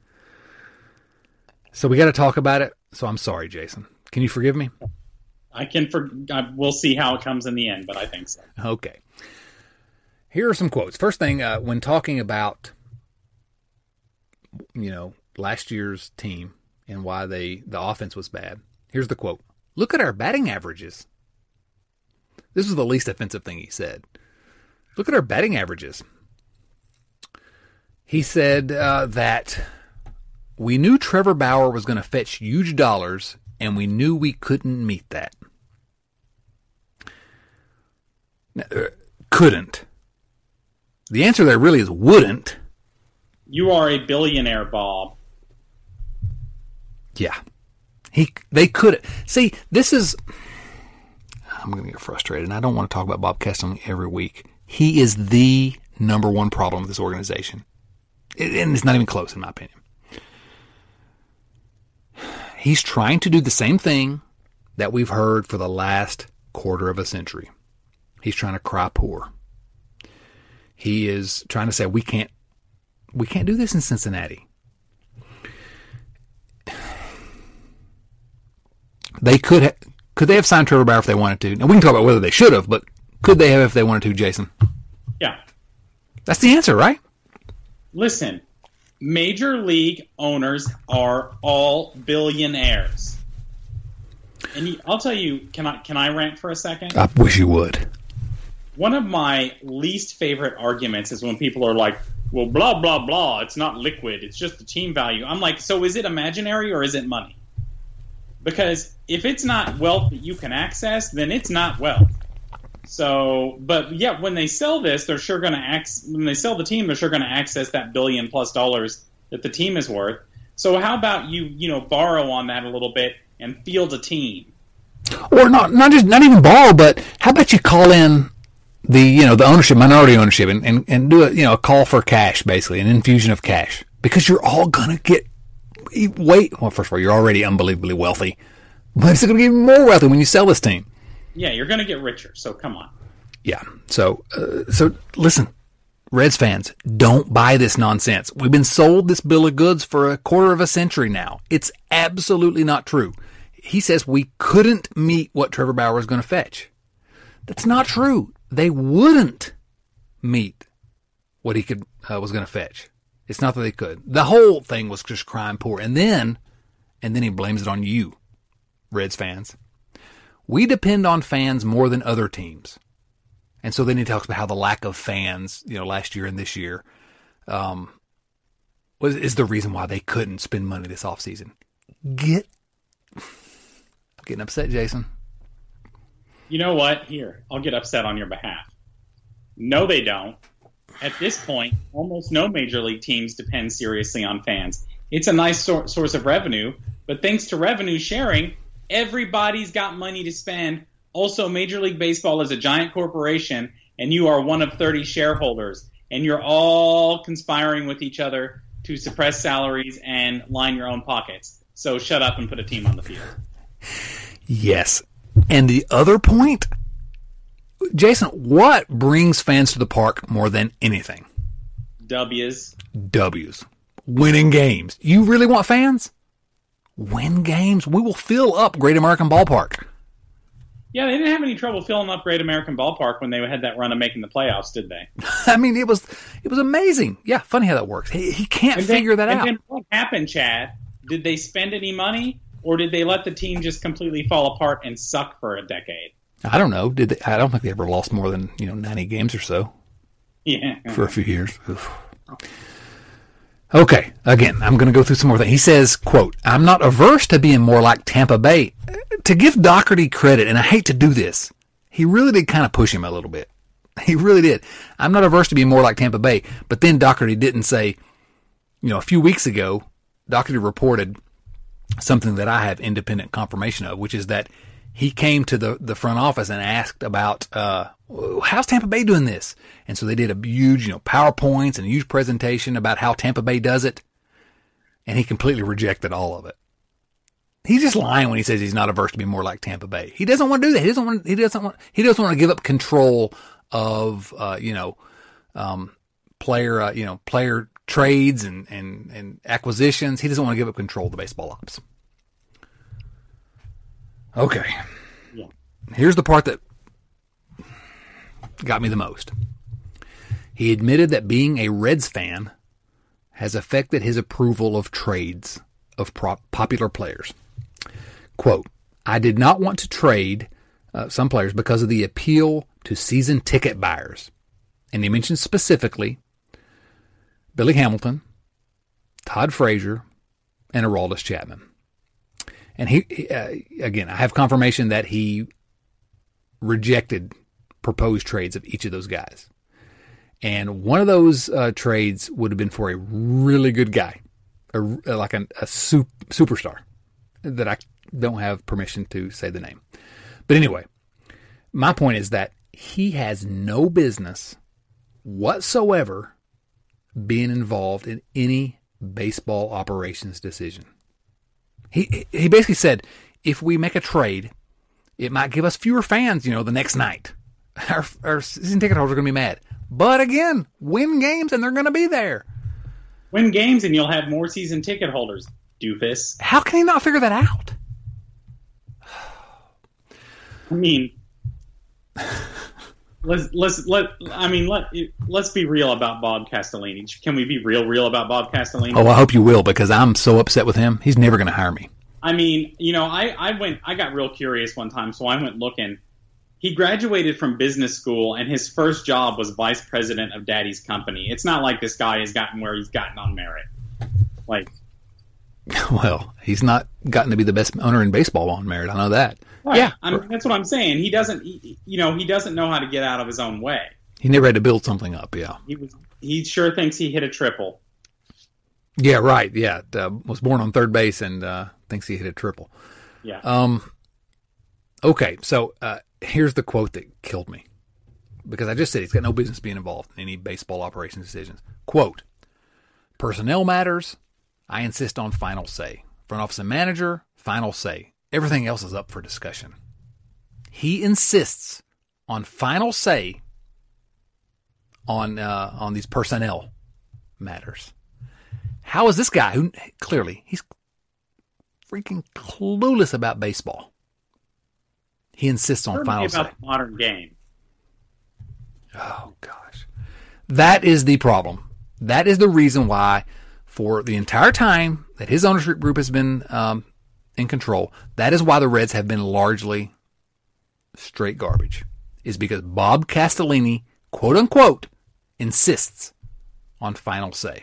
So we got to talk about it. So I'm sorry, Jason. Can you forgive me? I can. For, I, we'll see how it comes in the end, but I think so. Okay. Here are some quotes. First thing, uh, when talking about, you know, last year's team and why they the offense was bad. Here's the quote: "Look at our batting averages." This was the least offensive thing he said. Look at our batting averages. He said uh, that we knew Trevor Bauer was going to fetch huge dollars, and we knew we couldn't meet that. Now, uh, couldn't. The answer there really is wouldn't. You are a billionaire, Bob. Yeah. He. They could. See, this is... I'm going to get frustrated, and I don't want to talk about Bob Castellini every week. He is the number one problem with this organization. And it's not even close, in my opinion. He's trying to do the same thing that we've heard for the last quarter of a century. He's trying to cry poor. He is trying to say, we can't, we can't do this in Cincinnati. They could have, could they have signed Trevor Bauer if they wanted to? Now, we can talk about whether they should have, but could they have if they wanted to, Jason? Yeah. That's the answer, right? Listen, major league owners are all billionaires. And you, I'll tell you, can I can I rant for a second? I wish you would. One of my least favorite arguments is when people are like, well, blah, blah, blah, it's not liquid, it's just the team value. I'm like, so is it imaginary or is it money? Because if it's not wealth that you can access, then it's not wealth. So, but yeah, when they sell this, they're sure going to access, when they sell the team, they're sure going to access that billion plus dollars that the team is worth. So how about you, you know, borrow on that a little bit and field a team? Or not, not just, not even borrow, but how about you call in the, you know, the ownership, minority ownership, and, and, and do a, you know, a call for cash, basically, an infusion of cash, because you're all going to get, wait, well, first of all, you're already unbelievably wealthy, but it's going to get even more wealthy when you sell this team. Yeah, you're going to get richer, so come on. Yeah, so, uh, so listen, Reds fans, don't buy this nonsense. We've been sold this bill of goods for a quarter of a century now. It's absolutely not true. He says we couldn't meet what Trevor Bauer was going to fetch. That's not true. They wouldn't meet what he could uh, was going to fetch. It's not that they could. The whole thing was just crying poor. And then, and then he blames it on you, Reds fans. We depend on fans more than other teams. And so then he talks about how the lack of fans, you know, last year and this year, um, was is the reason why they couldn't spend money this offseason. Get, I'm getting upset, Jason. You know what? Here, I'll get upset on your behalf. No, they don't. At this point, almost no major league teams depend seriously on fans. It's a nice sor- source of revenue, but thanks to revenue sharing, everybody's got money to spend. Also, Major League Baseball is a giant corporation, and you are one of thirty shareholders, and you're all conspiring with each other to suppress salaries and line your own pockets. So shut up and put a team on the field. Yes. And the other point, Jason, what brings fans to the park more than anything? W's. W's. Winning games. You really want fans? Win games. We will fill up Great American Ballpark. Yeah, they didn't have any trouble filling up Great American Ballpark when they had that run of making the playoffs, did they? I mean, it was it was amazing. Yeah, funny how that works. He, he can't and then, figure that and out. And then what happened, Chad? Did they spend any money, or did they let the team just completely fall apart and suck for a decade? I don't know. Did they, I don't think they ever lost more than, you know, ninety games or so. Yeah. For a few years. Oof. Okay, again, I'm going to go through some more things. He says, quote, I'm not averse to being more like Tampa Bay. To give Doherty credit, and I hate to do this, he really did kind of push him a little bit. He really did. I'm not averse to being more like Tampa Bay. But then Doherty didn't say, you know, a few weeks ago, Doherty reported something that I have independent confirmation of, which is that he came to the, the front office and asked about, uh, how's Tampa Bay doing this? And so they did a huge, you know, PowerPoints and a huge presentation about how Tampa Bay does it. And he completely rejected all of it. He's just lying when he says he's not averse to be more like Tampa Bay. He doesn't want to do that. He doesn't want, he doesn't want, he doesn't want to give up control of, uh, you know, um, player, uh, you know, player trades and, and, and acquisitions. He doesn't want to give up control of the baseball ops. Okay. Yeah. Here's the part that got me the most. He admitted that being a Reds fan has affected his approval of trades of prop- popular players. Quote, I did not want to trade uh, some players because of the appeal to season ticket buyers. And he mentioned specifically Billy Hamilton, Todd Frazier, and Aroldis Chapman. And he, uh, again, I have confirmation that he rejected proposed trades of each of those guys. And one of those uh, trades would have been for a really good guy, a, like a, a super, superstar that I don't have permission to say the name. But anyway, my point is that he has no business whatsoever being involved in any baseball operations decision. He he basically said, if we make a trade, it might give us fewer fans, you know, the next night. Our, our season ticket holders are going to be mad. But again, win games and they're going to be there. Win games and you'll have more season ticket holders, doofus. How can he not figure that out? I mean, let's let's let I mean let let's be real about Bob Castellini. Can we be real real about Bob Castellini? Oh, I hope you will, because I'm so upset with him. He's never going to hire me. I mean, you know, I, I went I got real curious one time, so I went looking. He graduated from business school, and his first job was vice president of Daddy's company. It's not like this guy has gotten where he's gotten on merit. Like, well, he's not gotten to be the best owner in baseball on merit. I know that. Right. Yeah, I mean, that's what I'm saying. He doesn't, he, you know, he doesn't know how to get out of his own way. He never had to build something up. Yeah. He was. He sure thinks he hit a triple. Yeah. Right. Yeah. Uh, was born on third base and uh, thinks he hit a triple. Yeah. Um. Okay. So uh, here's the quote that killed me, because I just said he's got no business being involved in any baseball operations decisions. Quote: personnel matters. I insist on final say. Front office and manager, final say. Everything else is up for discussion. He insists on final say on uh, on these personnel matters. How is this guy, who clearly he's freaking clueless about baseball, he insists on final say? About the modern game. Oh gosh, that is the problem. That is the reason why, for the entire time that his ownership group has been um, in control, that is why the Reds have been largely straight garbage, is because Bob Castellini, quote unquote, insists on final say.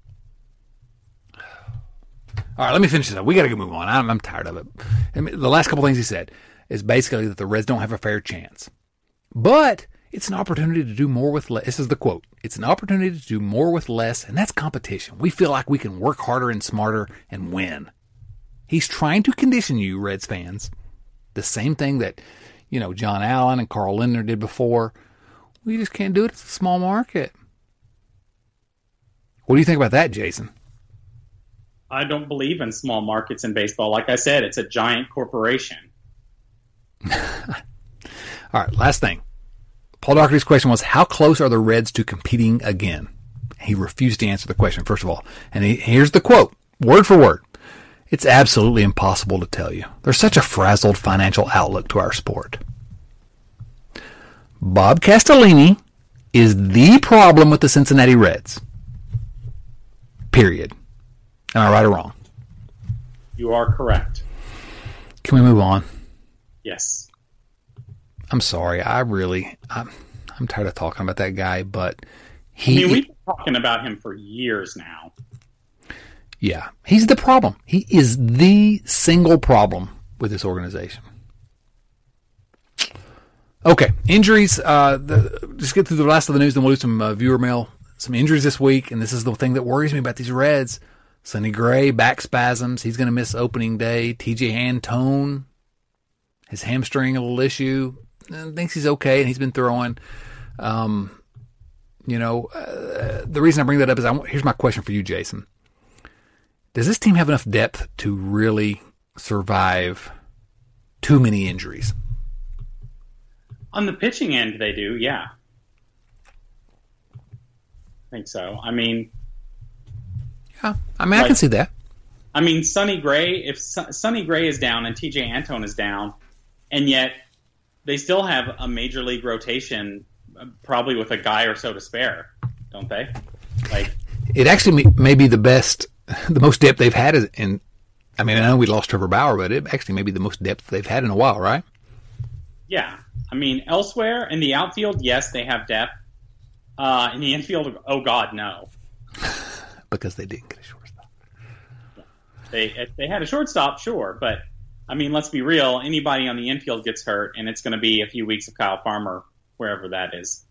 All right, let me finish this up. We got to move on. I'm, I'm tired of it. I mean, the last couple things he said is basically that the Reds don't have a fair chance. But it's an opportunity to do more with less. This is the quote. It's an opportunity to do more with less, and that's competition. We feel like we can work harder and smarter and win. He's trying to condition you, Reds fans, the same thing that, you know, John Allen and Carl Lindner did before. We just can't do it. It's a small market. What do you think about that, Jason? I don't believe in small markets in baseball. Like I said, it's a giant corporation. All right, last thing. Paul Daugherty's question was, how close are the Reds to competing again? He refused to answer the question, first of all. And he, here's the quote, word for word. It's absolutely impossible to tell you. There's such a frazzled financial outlook to our sport. Bob Castellini is the problem with the Cincinnati Reds. Period. Am I right or wrong? You are correct. Can we move on? Yes. I'm sorry. I really, I'm, I'm tired of talking about that guy, but he... I mean, we've been talking about him for years now. Yeah. He's the problem. He is the single problem with this organization. Okay, injuries. Uh, the, just get through the last of the news, then we'll do some uh, viewer mail. Some injuries this week, and this is the thing that worries me about these Reds. Sonny Gray, back spasms. He's going to miss opening day. T J Antone, his hamstring, a little issue. Thinks he's okay, and he's been throwing. Um, you know, uh, the reason I bring that up is I want, here's my question for you, Jason. Does this team have enough depth to really survive too many injuries? On the pitching end, they do, yeah. I think so. I mean, yeah, I mean, like, I can see that. I mean, Sonny Gray, if Sonny Gray is down and T J Antone is down, and yet they still have a major league rotation, probably with a guy or so to spare, don't they? Like, it actually may be the best, the most depth they've had in. I mean, I know we lost Trevor Bauer, but it actually may be the most depth they've had in a while, right? Yeah, I mean, elsewhere in the outfield, yes, they have depth. Uh, in the infield, oh God, no. Because they didn't get a shortstop. They if they had a shortstop, sure, but I mean, let's be real. Anybody on the infield gets hurt, and it's going to be a few weeks of Kyle Farmer, wherever that is.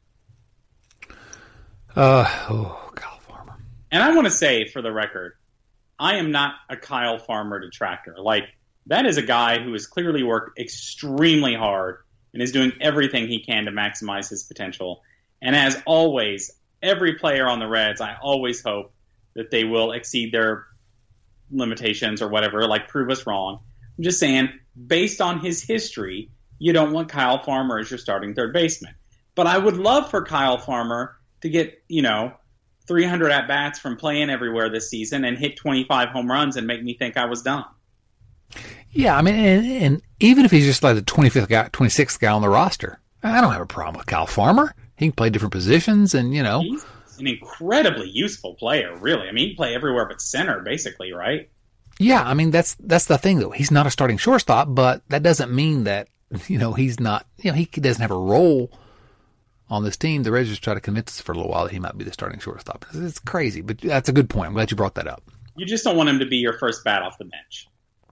Uh oh, Kyle Farmer. And I want to say, for the record, I am not a Kyle Farmer detractor. Like, that is a guy who has clearly worked extremely hard and is doing everything he can to maximize his potential. And as always, every player on the Reds, I always hope that they will exceed their limitations or whatever, like prove us wrong. I'm just saying, based on his history, you don't want Kyle Farmer as your starting third baseman. But I would love for Kyle Farmer to get, you know, three hundred at-bats from playing everywhere this season and hit twenty-five home runs and make me think I was done. Yeah, I mean, and, and even if he's just like the twenty-fifth guy, twenty-sixth guy on the roster, I don't have a problem with Kyle Farmer. He can play different positions, and, you know. He's an incredibly useful player, really. I mean, he can play everywhere but center, basically, right? Yeah, I mean, that's that's the thing, though. He's not a starting shortstop, but that doesn't mean that, you know, he's not, you know, he doesn't have a role on this team. The Reds just try to convince us for a little while that he might be the starting shortstop. It's crazy, but that's a good point. I'm glad you brought that up. You just don't want him to be your first bat off the bench.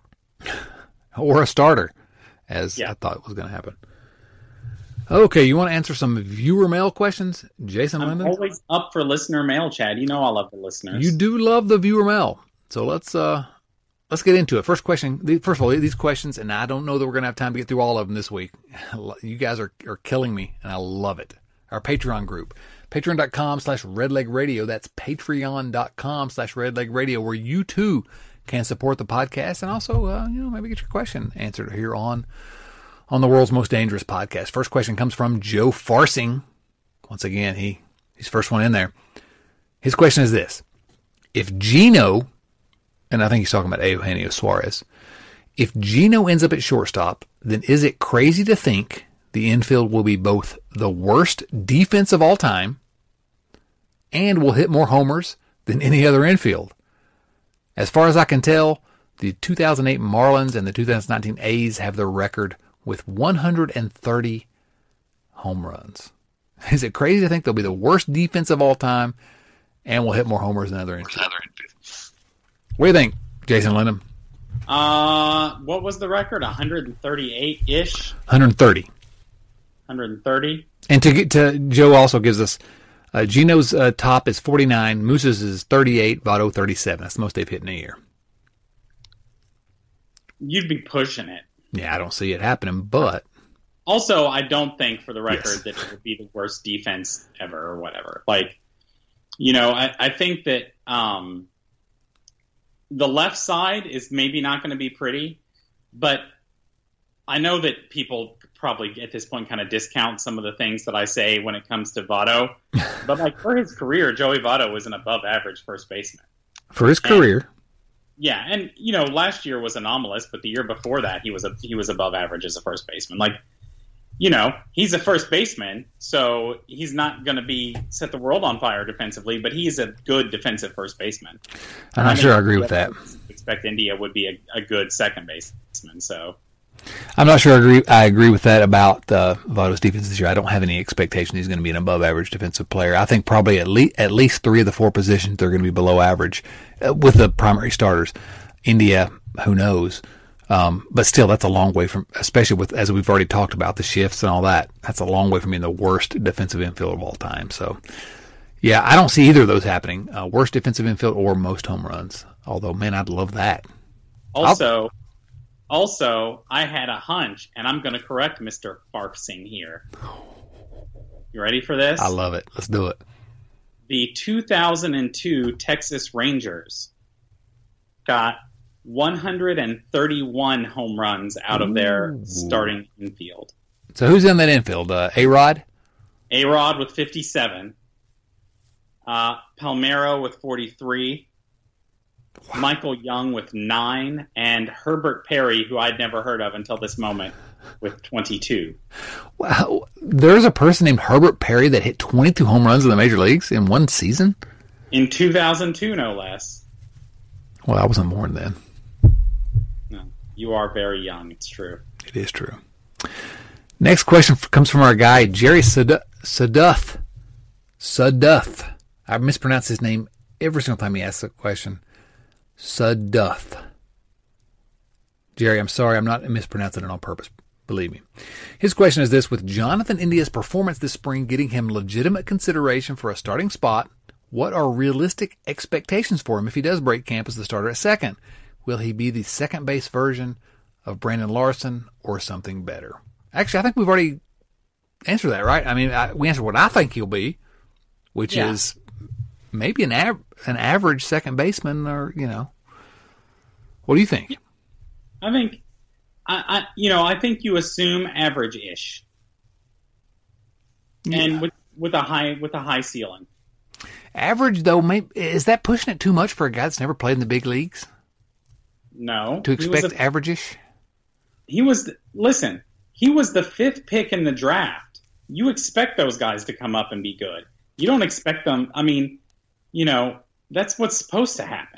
Or a starter, as yeah. I thought was going to happen. Okay, you want to answer some viewer mail questions, Jason I'm Linden? I'm always up for listener mail, Chad. You know I love the listeners. You do love the viewer mail. So let's uh, let's get into it. First question. First of all, these questions, and I don't know that we're going to have time to get through all of them this week. You guys are, are killing me, and I love it. Our Patreon group, patreon.com slash redlegradio. That's patreon.com slash redlegradio, where you too can support the podcast and also, uh, you know, maybe get your question answered here on on the world's most dangerous podcast. First question comes from Joe Farsing. Once again, he he's first one in there. His question is this: if Gino, and I think he's talking about Eugenio Suarez, if Gino ends up at shortstop, then is it crazy to think the infield will be both the worst defense of all time and will hit more homers than any other infield? As far as I can tell, the two thousand eight Marlins and the two thousand nineteen A's have the record with one hundred thirty home runs. Is it crazy to think they'll be the worst defense of all time and will hit more homers than other infield? What do you think, Jason Linden? Uh, what was the record? one hundred thirty-eight-ish? one hundred thirty. one hundred thirty. And to get to Joe also gives us uh, Gino's uh, top is forty-nine, Moose's is thirty-eight, Votto thirty-seven. That's the most they've hit in a year. You'd be pushing it. Yeah, I don't see it happening, but also I don't think, for the record, yes. that it would be the worst defense ever or whatever. Like, you know, I, I think that um, the left side is maybe not going to be pretty, but I know that people probably at this point kind of discount some of the things that I say when it comes to Votto. But like, for his career, Joey Votto was an above average first baseman. For his career. And, yeah, and you know, last year was anomalous, but the year before that, he was a, he was above average as a first baseman. Like, you know, he's a first baseman, so he's not going to be set the world on fire defensively, but he's a good defensive first baseman. I'm not sure I agree with that. Expect India would be a, a good second baseman, so. I'm not sure I agree, I agree with that about uh, Votto's defense this year. I don't have any expectation he's going to be an above-average defensive player. I think probably at least at least three of the four positions they're going to be below average uh, with the primary starters. India, who knows? Um, but still, that's a long way from, especially with, as we've already talked about, the shifts and all that. That's a long way from being the worst defensive infield of all time. So, yeah, I don't see either of those happening. Uh, worst defensive infield or most home runs. Although, man, I'd love that. Also, I'll... also, I had a hunch, and I'm going to correct Mister Farfsing here. You ready for this? I love it. Let's do it. The two thousand two Texas Rangers got one hundred thirty-one home runs out of their Ooh. starting infield. So who's in that infield? Uh, A-Rod? A-Rod with fifty-seven. Uh, Palmeiro with forty-three. Wow. Michael Young with nine. And Herbert Perry, who I'd never heard of until this moment, with twenty-two. Wow. There's a person named Herbert Perry that hit twenty-two home runs in the major leagues in one season? In two thousand two, no less. Well, I wasn't born then. No, you are very young. It's true. It is true. Next question comes from our guy, Jerry Saduth. Saduth. I mispronounce his name every single time he asks a question. Saduth. Jerry, I'm sorry. I'm not mispronouncing it on purpose. Believe me. His question is this. With Jonathan India's performance this spring getting him legitimate consideration for a starting spot, what are realistic expectations for him if he does break camp as the starter at second? Will he be the second base version of Brandon Larson or something better? Actually, I think we've already answered that, right? I mean, I, we answered what I think he'll be, which yeah. is maybe an av- an average second baseman, or, you know. What do you think? I think, I, I you know, I think you assume average-ish, yeah. and with with a high with a high ceiling. Average, though, maybe, is that pushing it too much for a guy that's never played in the big leagues? No. To expect a, average-ish? He was, the, listen, he was the fifth pick in the draft. You expect those guys to come up and be good. You don't expect them, I mean, you know, that's what's supposed to happen.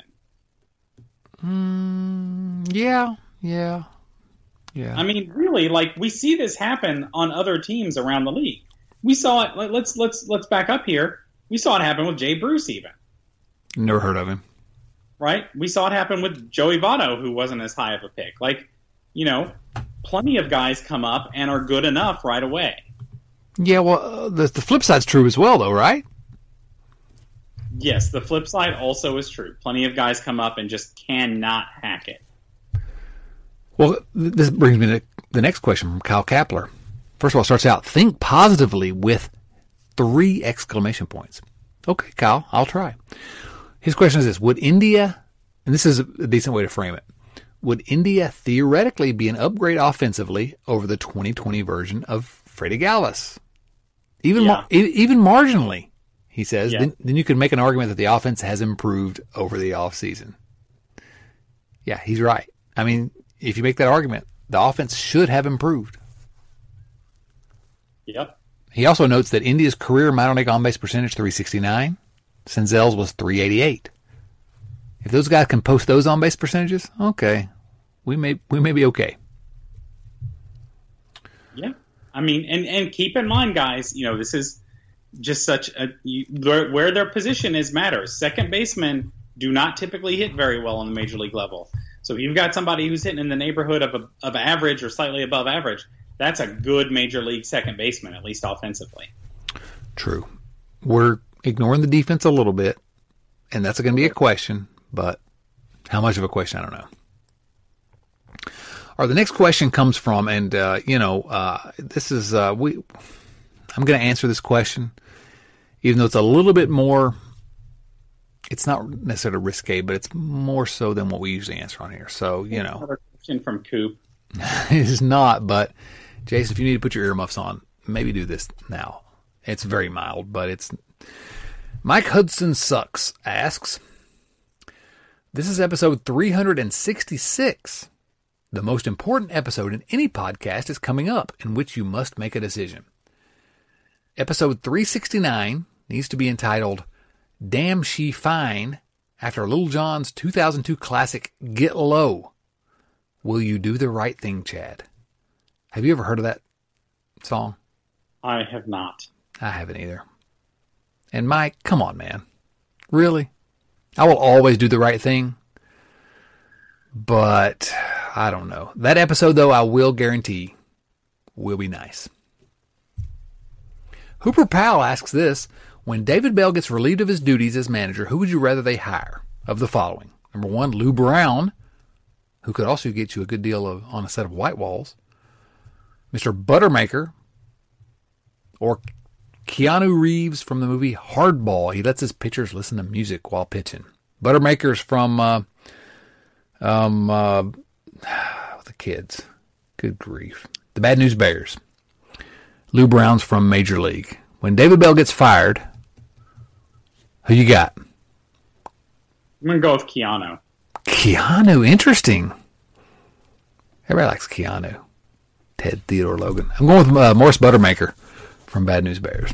Mm, yeah, yeah, yeah. I mean, really, like, we see this happen on other teams around the league. We saw it, let's, let's, let's back up here. We saw it happen with Jay Bruce even. Never heard of him. Right? We saw it happen with Joey Votto, who wasn't as high of a pick. Like, you know, plenty of guys come up and are good enough right away. Yeah, well, uh, the, the flip side's true as well, though, right? Yes, the flip side also is true. Plenty of guys come up and just cannot hack it. Well, this brings me to the next question from Kyle Kapler. First of all, it starts out, think positively with three exclamation points. Okay, Kyle, I'll try. His question is this. Would India, and this is a decent way to frame it, would India theoretically be an upgrade offensively over the twenty twenty version of Freddie Galvis? Even yeah. mar- even marginally, he says. Yeah. Then, then you could make an argument that the offense has improved over the offseason. Yeah, he's right. I mean, if you make that argument, the offense should have improved. Yep. He also notes that India's career minor league on-base percentage three sixty-nine, Senzel's was three eighty-eight. If those guys can post those on-base percentages, okay, we may we may be okay. Yeah, I mean, and, and keep in mind, guys, you know, this is just such a you, where, where their position is matters. Second basemen do not typically hit very well on the major league level. So if you've got somebody who's hitting in the neighborhood of a, of average or slightly above average, that's a good major league second baseman, at least offensively. True. We're ignoring the defense a little bit, and that's going to be a question, but how much of a question, I don't know. All right, the next question comes from, and, uh, you know, uh, this is, uh, we. I'm going to answer this question, even though it's a little bit more, it's not necessarily risque, but it's more so than what we usually answer on here. So, you know. Another question from Coop. It is not, but Jason, if you need to put your earmuffs on, maybe do this now. It's very mild, but it's... Mike Hudson Sucks asks, this is episode three hundred sixty-six. The most important episode in any podcast is coming up, in which you must make a decision. Episode three sixty-nine needs to be entitled, Damn She Fine, after Lil Jon's two thousand two classic, Get Low. Will you do the right thing, Chad? Have you ever heard of that song? I have not. I haven't either. And Mike, come on, man. Really? I will always do the right thing. But I don't know. That episode, though, I will guarantee will be nice. Hooper Powell asks this. When David Bell gets relieved of his duties as manager, who would you rather they hire of the following? Number one, Lou Brown, who could also get you a good deal of on a set of white walls. Mister Buttermaker, or Keanu Reeves from the movie Hardball. He lets his pitchers listen to music while pitching. Buttermaker's from uh, um uh, the kids. Good grief. The Bad News Bears. Lou Brown's from Major League. When David Bell gets fired, who you got? I'm going to go with Keanu. Keanu, interesting. Everybody likes Keanu. Ted Theodore Logan. I'm going with uh, Morris Buttermaker from Bad News Bears.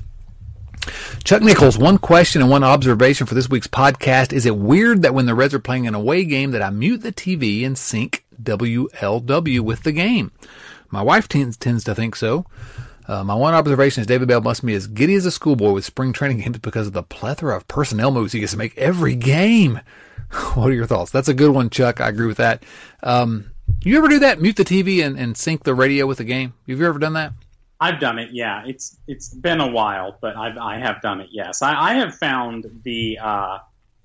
Chuck Nichols, one question and one observation for this week's podcast. Is it weird that when the Reds are playing an away game that I mute the T V and sync W L W with the game? My wife tends, tends to think so. Uh, my one observation is David Bell must be as giddy as a schoolboy with spring training games because of the plethora of personnel moves he gets to make every game. What are your thoughts? That's a good one, Chuck. I agree with that. Um, you ever do that? Mute the T V and, and sync the radio with the game? Have you ever done that? I've done it, yeah. It's it's been a while, but I've, I have done it, yes. I, I have found the uh,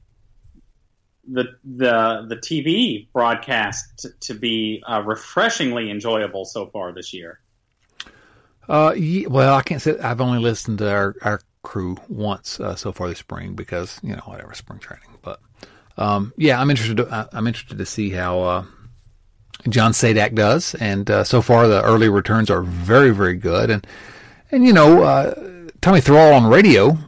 the the the T V broadcast to, to be uh, refreshingly enjoyable so far this year. Uh, yeah, well, I can't say I've only listened to our, our crew once uh, so far this spring because you know whatever spring training. But um, yeah, I'm interested. To, I'm interested to see how uh, John Sadak does, and uh, so far the early returns are very, very good. And and you know, uh, Tommy Thrall on radio,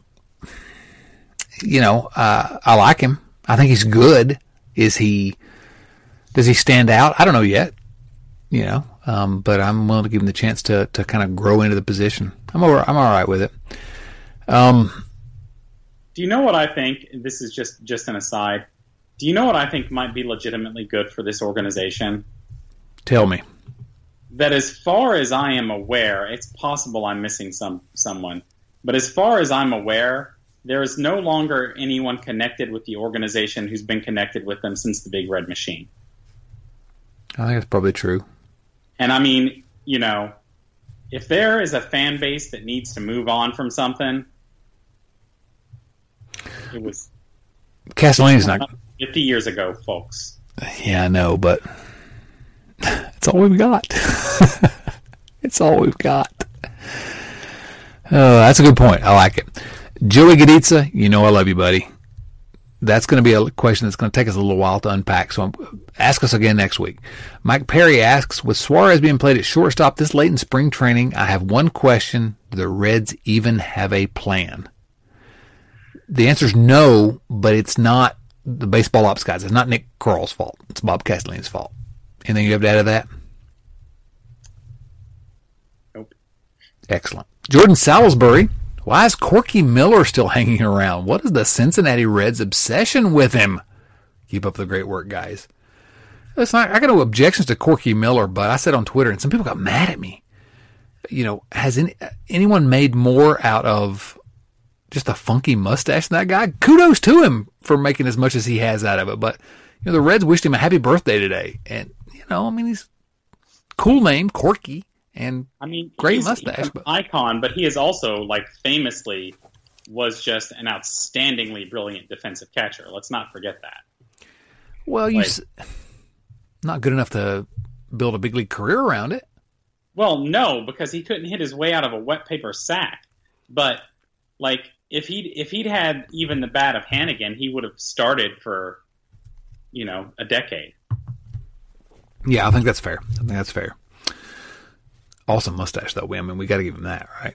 you know, uh, I like him. I think he's good. Is he? Does he stand out? I don't know yet. You know. Um, but I'm willing to give him the chance to, to kind of grow into the position. I'm all, I'm all right with it. Um, Do you know what I think? This is just, just an aside. Do you know what I think might be legitimately good for this organization? Tell me. That as far as I am aware, it's possible I'm missing some someone, but as far as I'm aware, there is no longer anyone connected with the organization who's been connected with them since the Big Red Machine. I think that's probably true. And I mean, you know, if there is a fan base that needs to move on from something, it was Castellini's not fifty years ago, folks. Yeah, I know, but it's all we've got. It's all we've got. Oh, that's a good point. I like it. Joey Gaditza, you know I love you, buddy. That's going to be a question that's going to take us a little while to unpack, so ask us again next week. Mike Perry asks, with Suarez being played at shortstop this late in spring training, I have one question. Do the Reds even have a plan? The answer is no, but it's not the baseball ops guys. It's not Nick Kroll's fault. It's Bob Castellini's fault. Anything you have to add to that? Nope. Excellent. Jordan Salisbury. Why is Corky Miller still hanging around? What is the Cincinnati Reds' obsession with him? Keep up the great work, guys. Listen, I, I got no objections to Corky Miller, but I said on Twitter, and some people got mad at me. You know, has any, anyone made more out of just a funky mustache than that guy? Kudos to him for making as much as he has out of it. But, you know, the Reds wished him a happy birthday today. And, you know, I mean, he's cool name, Corky. And I mean, great he's, mustache, he's an but icon, but he is also like famously was just an outstandingly brilliant defensive catcher. Let's not forget that. Well, you like, s- not good enough to build a big league career around it. Well, no, because he couldn't hit his way out of a wet paper sack. But like if he if he'd had even the bat of Hannigan, he would have started for you know a decade. Yeah, I think that's fair. I think that's fair. Awesome mustache, though. I mean, we got to give him that, right?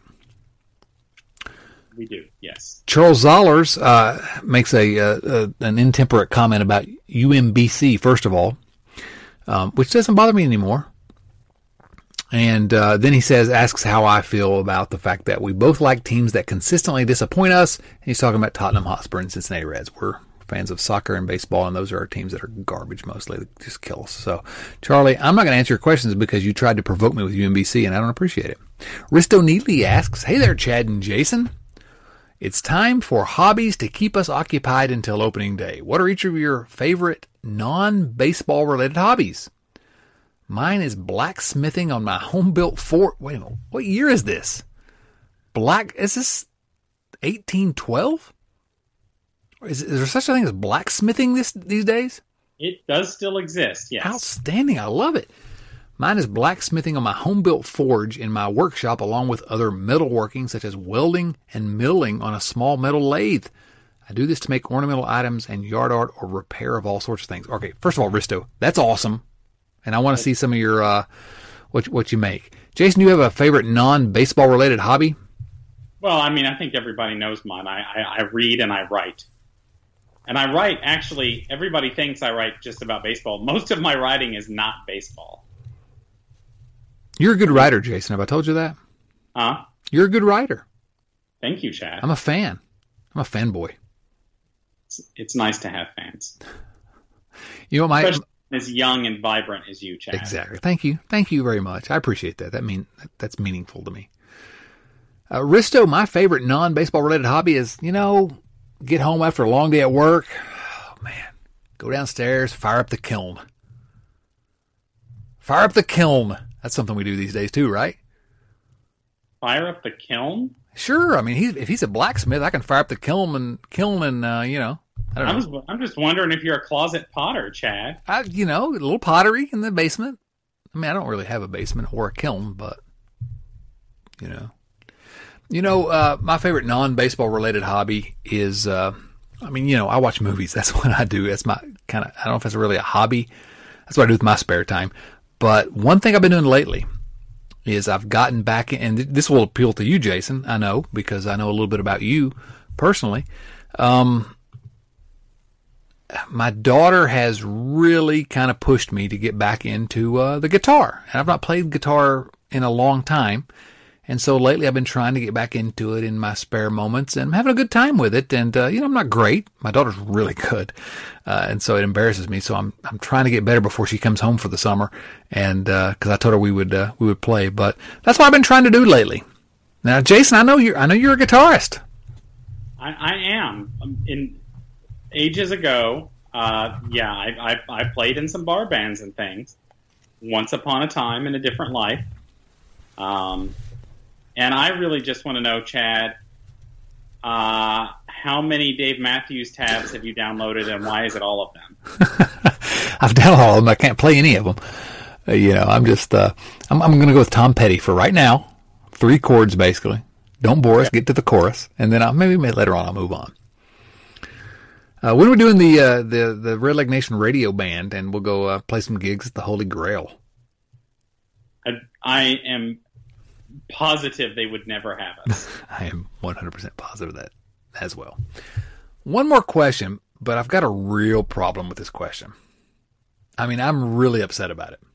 We do, yes. Charles Zollers uh, makes a, uh, uh, an intemperate comment about U M B C, first of all, um, which doesn't bother me anymore. And uh, then he says, asks how I feel about the fact that we both like teams that consistently disappoint us. And he's talking about Tottenham Hotspur and Cincinnati Reds. We're fans of soccer and baseball, and those are our teams that are garbage mostly. They just kill us. So, Charlie, I'm not going to answer your questions because you tried to provoke me with U M B C, and I don't appreciate it. Risto Neely asks, hey there, Chad and Jason. It's time for hobbies to keep us occupied until opening day. What are each of your favorite non-baseball related hobbies? Mine is blacksmithing on my home-built fort. Wait a minute. What year is this? Black, is this eighteen twelve? Is, is there such a thing as blacksmithing this these days? It does still exist, yes. Outstanding. I love it. Mine is blacksmithing on my home-built forge in my workshop, along with other metalworking, such as welding and milling on a small metal lathe. I do this to make ornamental items and yard art or repair of all sorts of things. Okay, first of all, Risto, that's awesome. And I want to see some of your, uh, what, what you make. Jason, do you have a favorite non-baseball related hobby? Well, I mean, I think everybody knows mine. I, I, I read and I write. And I write, actually, everybody thinks I write just about baseball. Most of my writing is not baseball. You're a good writer, Jason. Have I told you that? Huh? You're a good writer. Thank you, Chad. I'm a fan. I'm a fanboy. It's, it's nice to have fans. You know, my... Especially as young and vibrant as you, Chad. Exactly. Thank you. Thank you very much. I appreciate that. That mean that's meaningful to me. Uh, Risto, my favorite non-baseball related hobby is, you know, get home after a long day at work. Oh, man. Go downstairs, fire up the kiln. Fire up the kiln. That's something we do these days too, right? Fire up the kiln? Sure. I mean, he's, if he's a blacksmith, I can fire up the kiln and kiln and, uh, you know, I don't I know. was, I'm just wondering if you're a closet potter, Chad. I, you know, a little pottery in the basement. I mean, I don't really have a basement or a kiln, but, you know. You know, uh, my favorite non-baseball related hobby is, uh, I mean, you know, I watch movies. That's what I do. That's my kind of, I don't know if it's really a hobby. That's what I do with my spare time. But one thing I've been doing lately is I've gotten back in, and this will appeal to you, Jason, I know, because I know a little bit about you personally. Um, my daughter has really kind of pushed me to get back into uh, the guitar. And I've not played guitar in a long time. And so lately I've been trying to get back into it in my spare moments, and I'm having a good time with it. And, uh, you know, I'm not great. My daughter's really good. Uh, and so it embarrasses me. So I'm, I'm trying to get better before she comes home for the summer. And, uh, cause I told her we would, uh, we would play, but that's what I've been trying to do lately. Now, Jason, I know you're, I know you're a guitarist. I, I am. In ages ago, uh, yeah, I, I, I played in some bar bands and things once upon a time in a different life. Um, And I really just want to know, Chad, uh, how many Dave Matthews tabs have you downloaded, and why is it all of them? I've downloaded all of them. I can't play any of them. Uh, you know, I'm just, uh, I'm, I'm going to go with Tom Petty for right now. Three chords, basically. Don't bore us. Get to the chorus. And then I'll, maybe later on I'll move on. Uh, when we're doing the, uh, the, the Red Leg Nation radio band, and we'll go uh, play some gigs at the Holy Grail. I, I am positive they would never have us. I am one hundred percent positive of that as well. One more question, but I've got a real problem with this question. I mean, I'm really upset about it.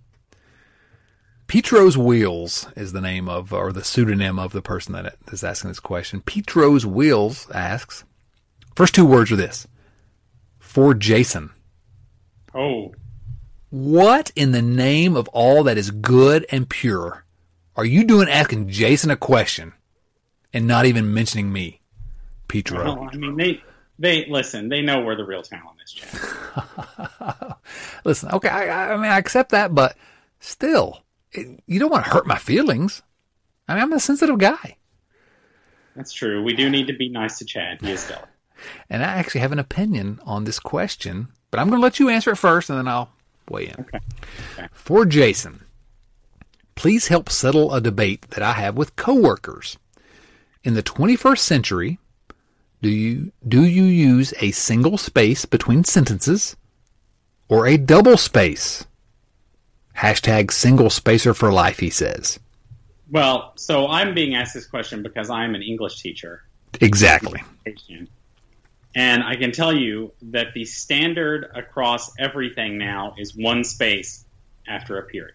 Petro's Wheels is the name of, or the pseudonym of the person that is asking this question. Petro's Wheels asks, first two words are this: for Jason. Oh. What in the name of all that is good and pure are you doing asking Jason a question and not even mentioning me, Petro? Well, I mean, they, they listen, they know where the real talent is, Chad. Listen, okay, I, I mean, I accept that, but still, it, you don't want to hurt my feelings. I mean, I'm a sensitive guy. That's true. We do need to be nice to Chad. He is stellar. And I actually have an opinion on this question, but I'm going to let you answer it first, and then I'll weigh in. Okay. Okay. For Jason, please help settle a debate that I have with coworkers. In the twenty-first century, do you do you use a single space between sentences or a double space? Hashtag single spacer for life, he says. Well, so I'm being asked this question because I'm an English teacher. Exactly. And I can tell you that the standard across everything now is one space after a period.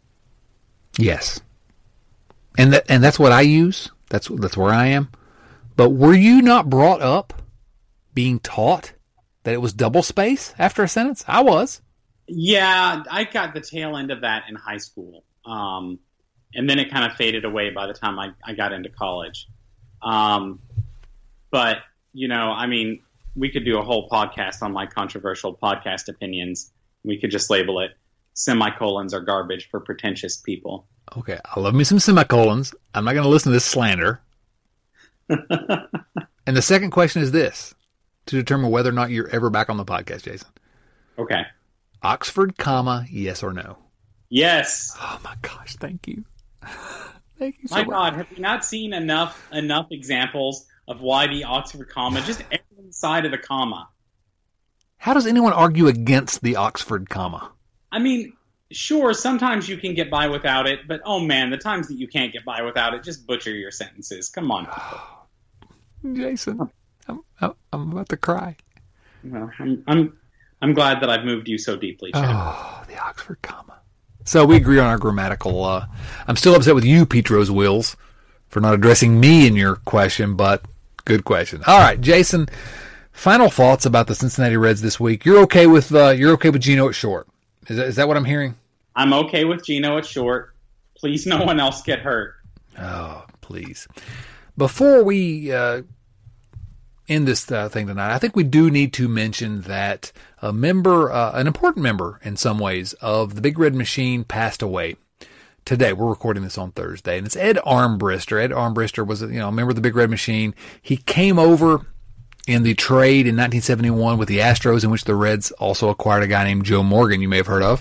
Yes. And that and that's what I use. That's that's where I am. But were you not brought up being taught that it was double space after a sentence? I was. Yeah, I got the tail end of that in high school. Um, and then it kind of faded away by the time I, I got into college. Um, but, you know, I mean, we could do a whole podcast on my controversial podcast opinions. We could just label it semicolons are garbage for pretentious people. Okay, I love me some semicolons. I'm not going to listen to this slander. And the second question is this, to determine whether or not you're ever back on the podcast, Jason. Okay. Oxford comma, yes or no? Yes. Oh my gosh, thank you. Thank you so my much. God, have you not seen enough enough examples of why the Oxford comma, just every side of the comma? How does anyone argue against the Oxford comma? I mean, sure, sometimes you can get by without it, but oh man, the times that you can't get by without it, just butcher your sentences. Come on. Jason, I'm, I'm I'm about to cry. Well, I'm I'm I'm glad that I've moved you so deeply, Chad. Oh, the Oxford comma. So we agree on our grammatical. Uh, I'm still upset with you, Petros Wills, for not addressing me in your question, but good question. All right, Jason. Final thoughts about the Cincinnati Reds this week. You're okay with uh, you're okay with Geno at short. Is that, is that what I'm hearing? I'm okay with Geno at short. Please, no one else get hurt. Oh, please. Before we uh, end this uh, thing tonight, I think we do need to mention that a member, uh, an important member in some ways, of the Big Red Machine passed away today. We're recording this on Thursday, and it's Ed Armbrister. Ed Armbrister was, you know, a member of the Big Red Machine. He came over in the trade in nineteen seventy-one with the Astros, in which the Reds also acquired a guy named Joe Morgan, you may have heard of.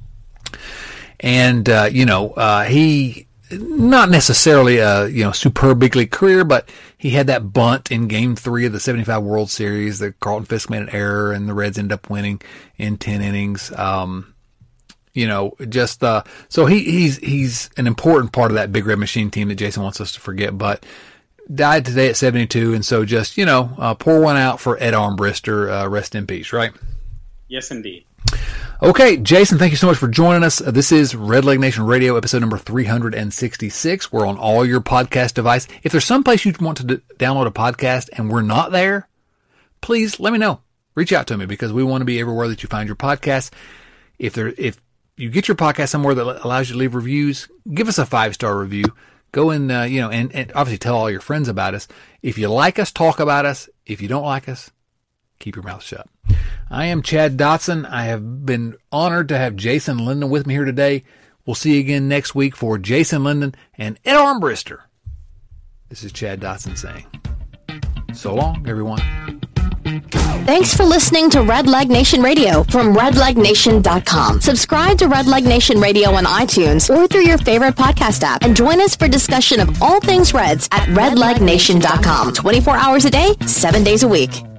And, uh, you know, uh, he, not necessarily a, you know, superb big league career, but he had that bunt in game three of the seventy-five World Series that Carlton Fisk made an error and the Reds ended up winning in ten innings. Um, you know, just, uh, so he, he's, he's an important part of that Big Red Machine team that Jason wants us to forget, but died today at seventy-two. And so just, you know, uh, pour one out for Ed Armbrister. Uh, rest in peace, right? Yes, indeed. Okay, Jason, thank you so much for joining us. Uh, this is Red Leg Nation Radio, episode number three hundred sixty-six. We're on all your podcast device. If there's some place you want to d- download a podcast and we're not there, please let me know. Reach out to me because we want to be everywhere that you find your podcast. If there, if you get your podcast somewhere that allows you to leave reviews, give us a five-star review. Go and, uh, you know, and, and obviously tell all your friends about us. If you like us, talk about us. If you don't like us, keep your mouth shut. I am Chad Dotson. I have been honored to have Jason Linden with me here today. We'll see you again next week for Jason Linden and Ed Armbrister. This is Chad Dotson saying, so long, everyone. Thanks for listening to Red Leg Nation Radio from red leg nation dot com. Subscribe to Red Leg Nation Radio on iTunes or through your favorite podcast app and join us for discussion of all things Reds at red leg nation dot com. twenty-four hours a day, seven days a week.